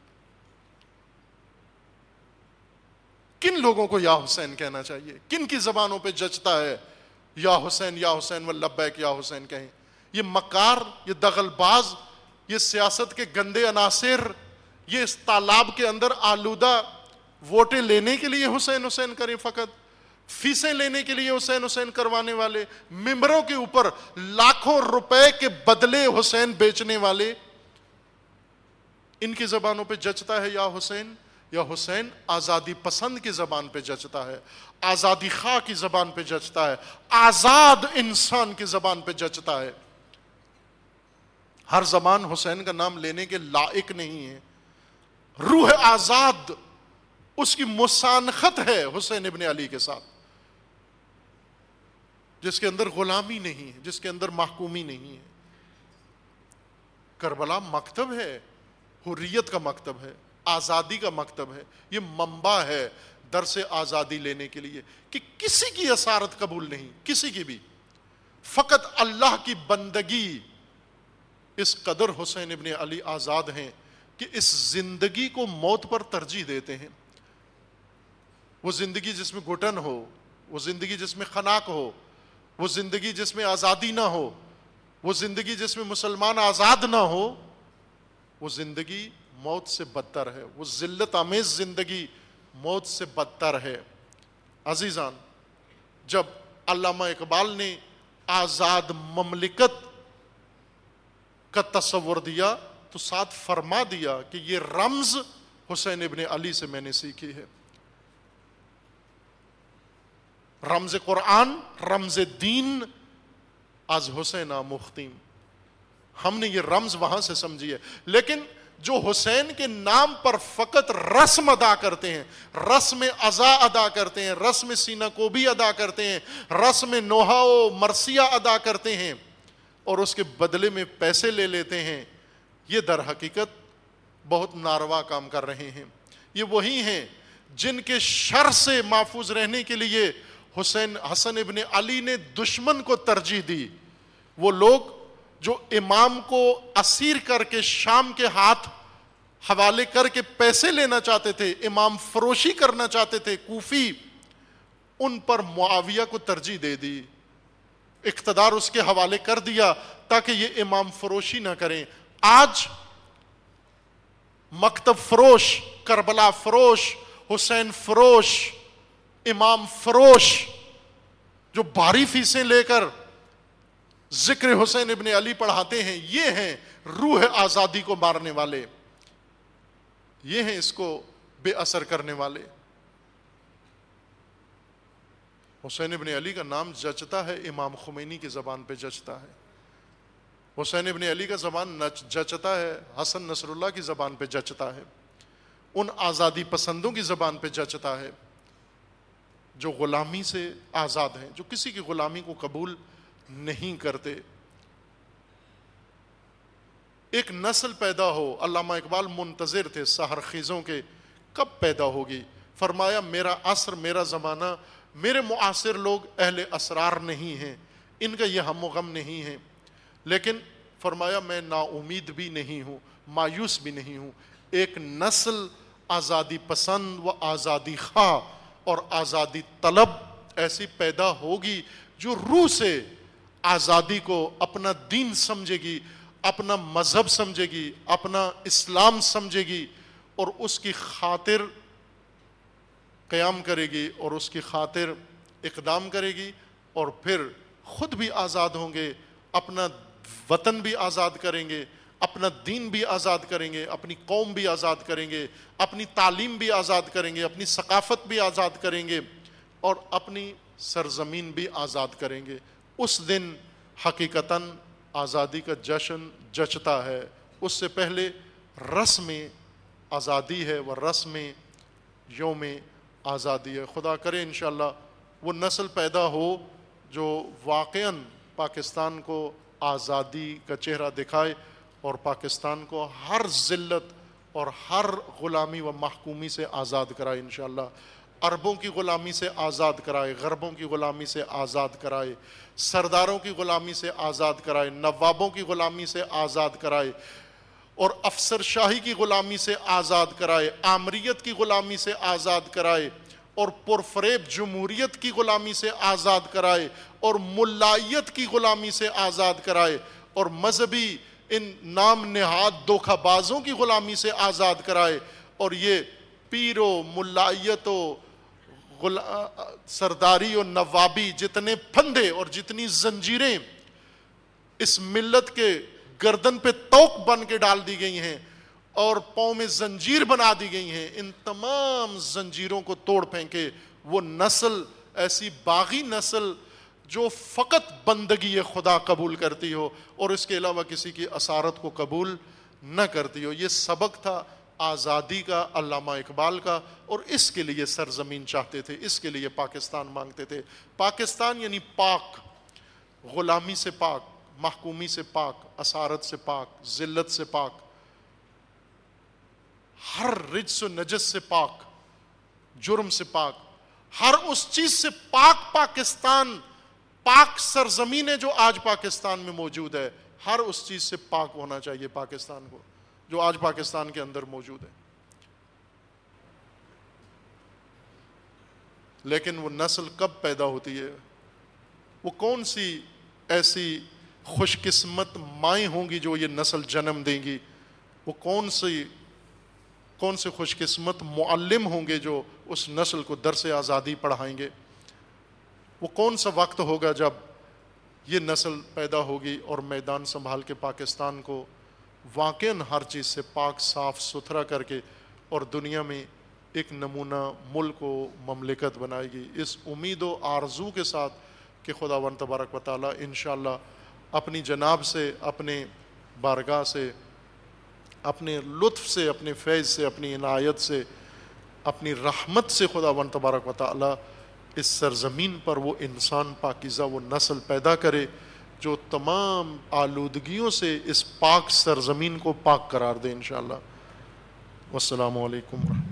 کن لوگوں کو یا حسین کہنا چاہیے؟ کن کی زبانوں پہ جچتا ہے یا حسین یا حسین و لبیک یا حسین کہیں؟ یہ مکار، یہ دغل باز، یہ سیاست کے گندے عناصر، یہ اس تالاب کے اندر آلودہ ووٹیں لینے کے لیے حسین حسین کریں، فقط فیسیں لینے کے لیے حسین حسین کروانے والے، ممبروں کے اوپر لاکھوں روپے کے بدلے حسین بیچنے والے، ان کی زبانوں پہ جچتا ہے یا حسین؟ یا حسین آزادی پسند کی زبان پہ جچتا ہے، آزادی خواہ کی زبان پہ جچتا ہے، آزاد انسان کی زبان پہ جچتا ہے. ہر زبان حسین کا نام لینے کے لائق نہیں ہے. روح آزاد، اس کی مسانخت ہے حسین ابن علی کے ساتھ، جس کے اندر غلامی نہیں ہے، جس کے اندر محکومی نہیں ہے. کربلا مکتب ہے، حریت کا مکتب ہے، آزادی کا مکتب ہے. یہ منبع ہے درس آزادی لینے کے لیے کہ کسی کی اسارت قبول نہیں، کسی کی بھی، فقط اللہ کی بندگی. اس قدر حسین ابن علی آزاد ہیں کہ اس زندگی کو موت پر ترجیح دیتے ہیں. وہ زندگی جس میں گھٹن ہو، وہ زندگی جس میں خناق ہو، وہ زندگی جس میں آزادی نہ ہو، وہ زندگی جس میں مسلمان آزاد نہ ہو، وہ زندگی موت سے بدتر ہے. وہ ذلت آمیز زندگی موت سے بدتر ہے. عزیزان، جب علامہ اقبال نے آزاد مملکت کا تصور دیا تو ساتھ فرما دیا کہ یہ رمز حسین ابن علی سے میں نے سیکھی ہے. رمز قرآن، رمز دین از حسین مختیم. ہم نے یہ رمز وہاں سے سمجھی ہے. لیکن جو حسین کے نام پر فقط رسم ادا کرتے ہیں، رسم عزا ادا کرتے ہیں، رسم سینہ کوبی ادا کرتے ہیں، رسم نوحہ و مرثیہ ادا کرتے ہیں اور اس کے بدلے میں پیسے لے لیتے ہیں، یہ در حقیقت بہت ناروا کام کر رہے ہیں. یہ وہی ہیں جن کے شر سے محفوظ رہنے کے لیے حسین حسن ابن علی نے دشمن کو ترجیح دی. وہ لوگ جو امام کو اسیر کر کے شام کے ہاتھ حوالے کر کے پیسے لینا چاہتے تھے، امام فروشی کرنا چاہتے تھے کوفی، ان پر معاویہ کو ترجیح دے دی، اقتدار اس کے حوالے کر دیا تاکہ یہ امام فروشی نہ کریں. آج مکتب فروش، کربلا فروش، حسین فروش، امام فروش جو بھاری فیسیں لے کر ذکر حسین ابن علی پڑھاتے ہیں، یہ ہیں روح آزادی کو مارنے والے، یہ ہیں اس کو بے اثر کرنے والے. حسین ابن علی کا نام جچتا ہے امام خمینی کی زبان پہ جچتا ہے، حسین ابن علی کا زبان جچتا ہے حسن نصر اللہ کی زبان پہ جچتا ہے، ان آزادی پسندوں کی زبان پہ جچتا ہے جو غلامی سے آزاد ہیں، جو کسی کی غلامی کو قبول نہیں کرتے۔ ایک نسل پیدا ہو، علامہ اقبال منتظر تھے سحر خیزوں کے، کب پیدا ہوگی؟ فرمایا میرا عصر، میرا زمانہ، میرے معاصر لوگ اہل اسرار نہیں ہیں، ان کا یہ ہم و غم نہیں ہے، لیکن فرمایا میں نا امید بھی نہیں ہوں، مایوس بھی نہیں ہوں۔ ایک نسل آزادی پسند و آزادی خواہ اور آزادی طلب ایسی پیدا ہوگی جو روح سے آزادی کو اپنا دین سمجھے گی، اپنا مذہب سمجھے گی، اپنا اسلام سمجھے گی، اور اس کی خاطر قیام کرے گی اور اس کی خاطر اقدام کرے گی، اور پھر خود بھی آزاد ہوں گے، اپنا وطن بھی آزاد کریں گے، اپنا دین بھی آزاد کریں گے، اپنی قوم بھی آزاد کریں گے، اپنی تعلیم بھی آزاد کریں گے، اپنی ثقافت بھی آزاد کریں گے، اور اپنی سرزمین بھی آزاد کریں گے۔ اس دن حقیقتاً آزادی کا جشن جچتا ہے۔ اس سے پہلے رسم آزادی ہے، وہ رسم یوم آزادی ہے۔ خدا کرے انشاءاللہ وہ نسل پیدا ہو جو واقعاً پاکستان کو آزادی کا چہرہ دکھائے اور پاکستان کو ہر ذلت اور ہر غلامی و محکومی سے آزاد کرائے انشاءاللہ، عربوں کی غلامی سے آزاد کرائے، غربوں کی غلامی سے آزاد کرائے، سرداروں کی غلامی سے آزاد کرائے، نوابوں کی غلامی سے آزاد کرائے، اور افسر شاہی کی غلامی سے آزاد کرائے، آمریت کی غلامی سے آزاد کرائے، اور پرفریب جمہوریت کی غلامی سے آزاد کرائے، اور ملائیت کی غلامی سے آزاد کرائے، اور مذہبی ان نام نہاد دھوکہ بازوں کی غلامی سے آزاد کرائے، اور یہ پیر و ملائیت و سرداری و نوابی جتنے پھندے اور جتنی زنجیریں اس ملت کے گردن پہ توق بن کے ڈال دی گئی ہیں اور پاؤں میں زنجیر بنا دی گئی ہیں، ان تمام زنجیروں کو توڑ پھینکے وہ نسل، ایسی باغی نسل جو فقط بندگی خدا قبول کرتی ہو اور اس کے علاوہ کسی کی اسارت کو قبول نہ کرتی ہو۔ یہ سبق تھا آزادی کا علامہ اقبال کا، اور اس کے لیے سرزمین چاہتے تھے، اس کے لیے پاکستان مانگتے تھے۔ پاکستان یعنی پاک، غلامی سے پاک، محکومی سے پاک، اسارت سے پاک، ذلت سے پاک، ہر رجس و نجس سے پاک، جرم سے پاک، ہر اس چیز سے پاک پاکستان، پاک سرزمین ہے جو آج پاکستان میں موجود ہے، ہر اس چیز سے پاک ہونا چاہیے پاکستان کو جو آج پاکستان کے اندر موجود ہے۔ لیکن وہ نسل کب پیدا ہوتی ہے؟ وہ کون سی ایسی خوش قسمت مائیں ہوں گی جو یہ نسل جنم دیں گی؟ وہ کون سی کون سے خوش قسمت معلم ہوں گے جو اس نسل کو درس آزادی پڑھائیں گے؟ وہ کون سا وقت ہوگا جب یہ نسل پیدا ہوگی اور میدان سنبھال کے پاکستان کو واقعاً ہر چیز سے پاک صاف ستھرا کر کے اور دنیا میں ایک نمونہ ملک و مملکت بنائے گی؟ اس امید و آرزو کے ساتھ کہ خداوند تبارک و تعالیٰ انشاءاللہ اپنی جناب سے، اپنے بارگاہ سے، اپنے لطف سے، اپنے فیض سے، اپنی عنایت سے، اپنی رحمت سے خداوند تبارک و تعالیٰ اس سرزمین پر وہ انسان پاکیزہ، وہ نسل پیدا کرے جو تمام آلودگیوں سے اس پاک سرزمین کو پاک قرار دے انشاءاللہ۔ والسلام علیکم۔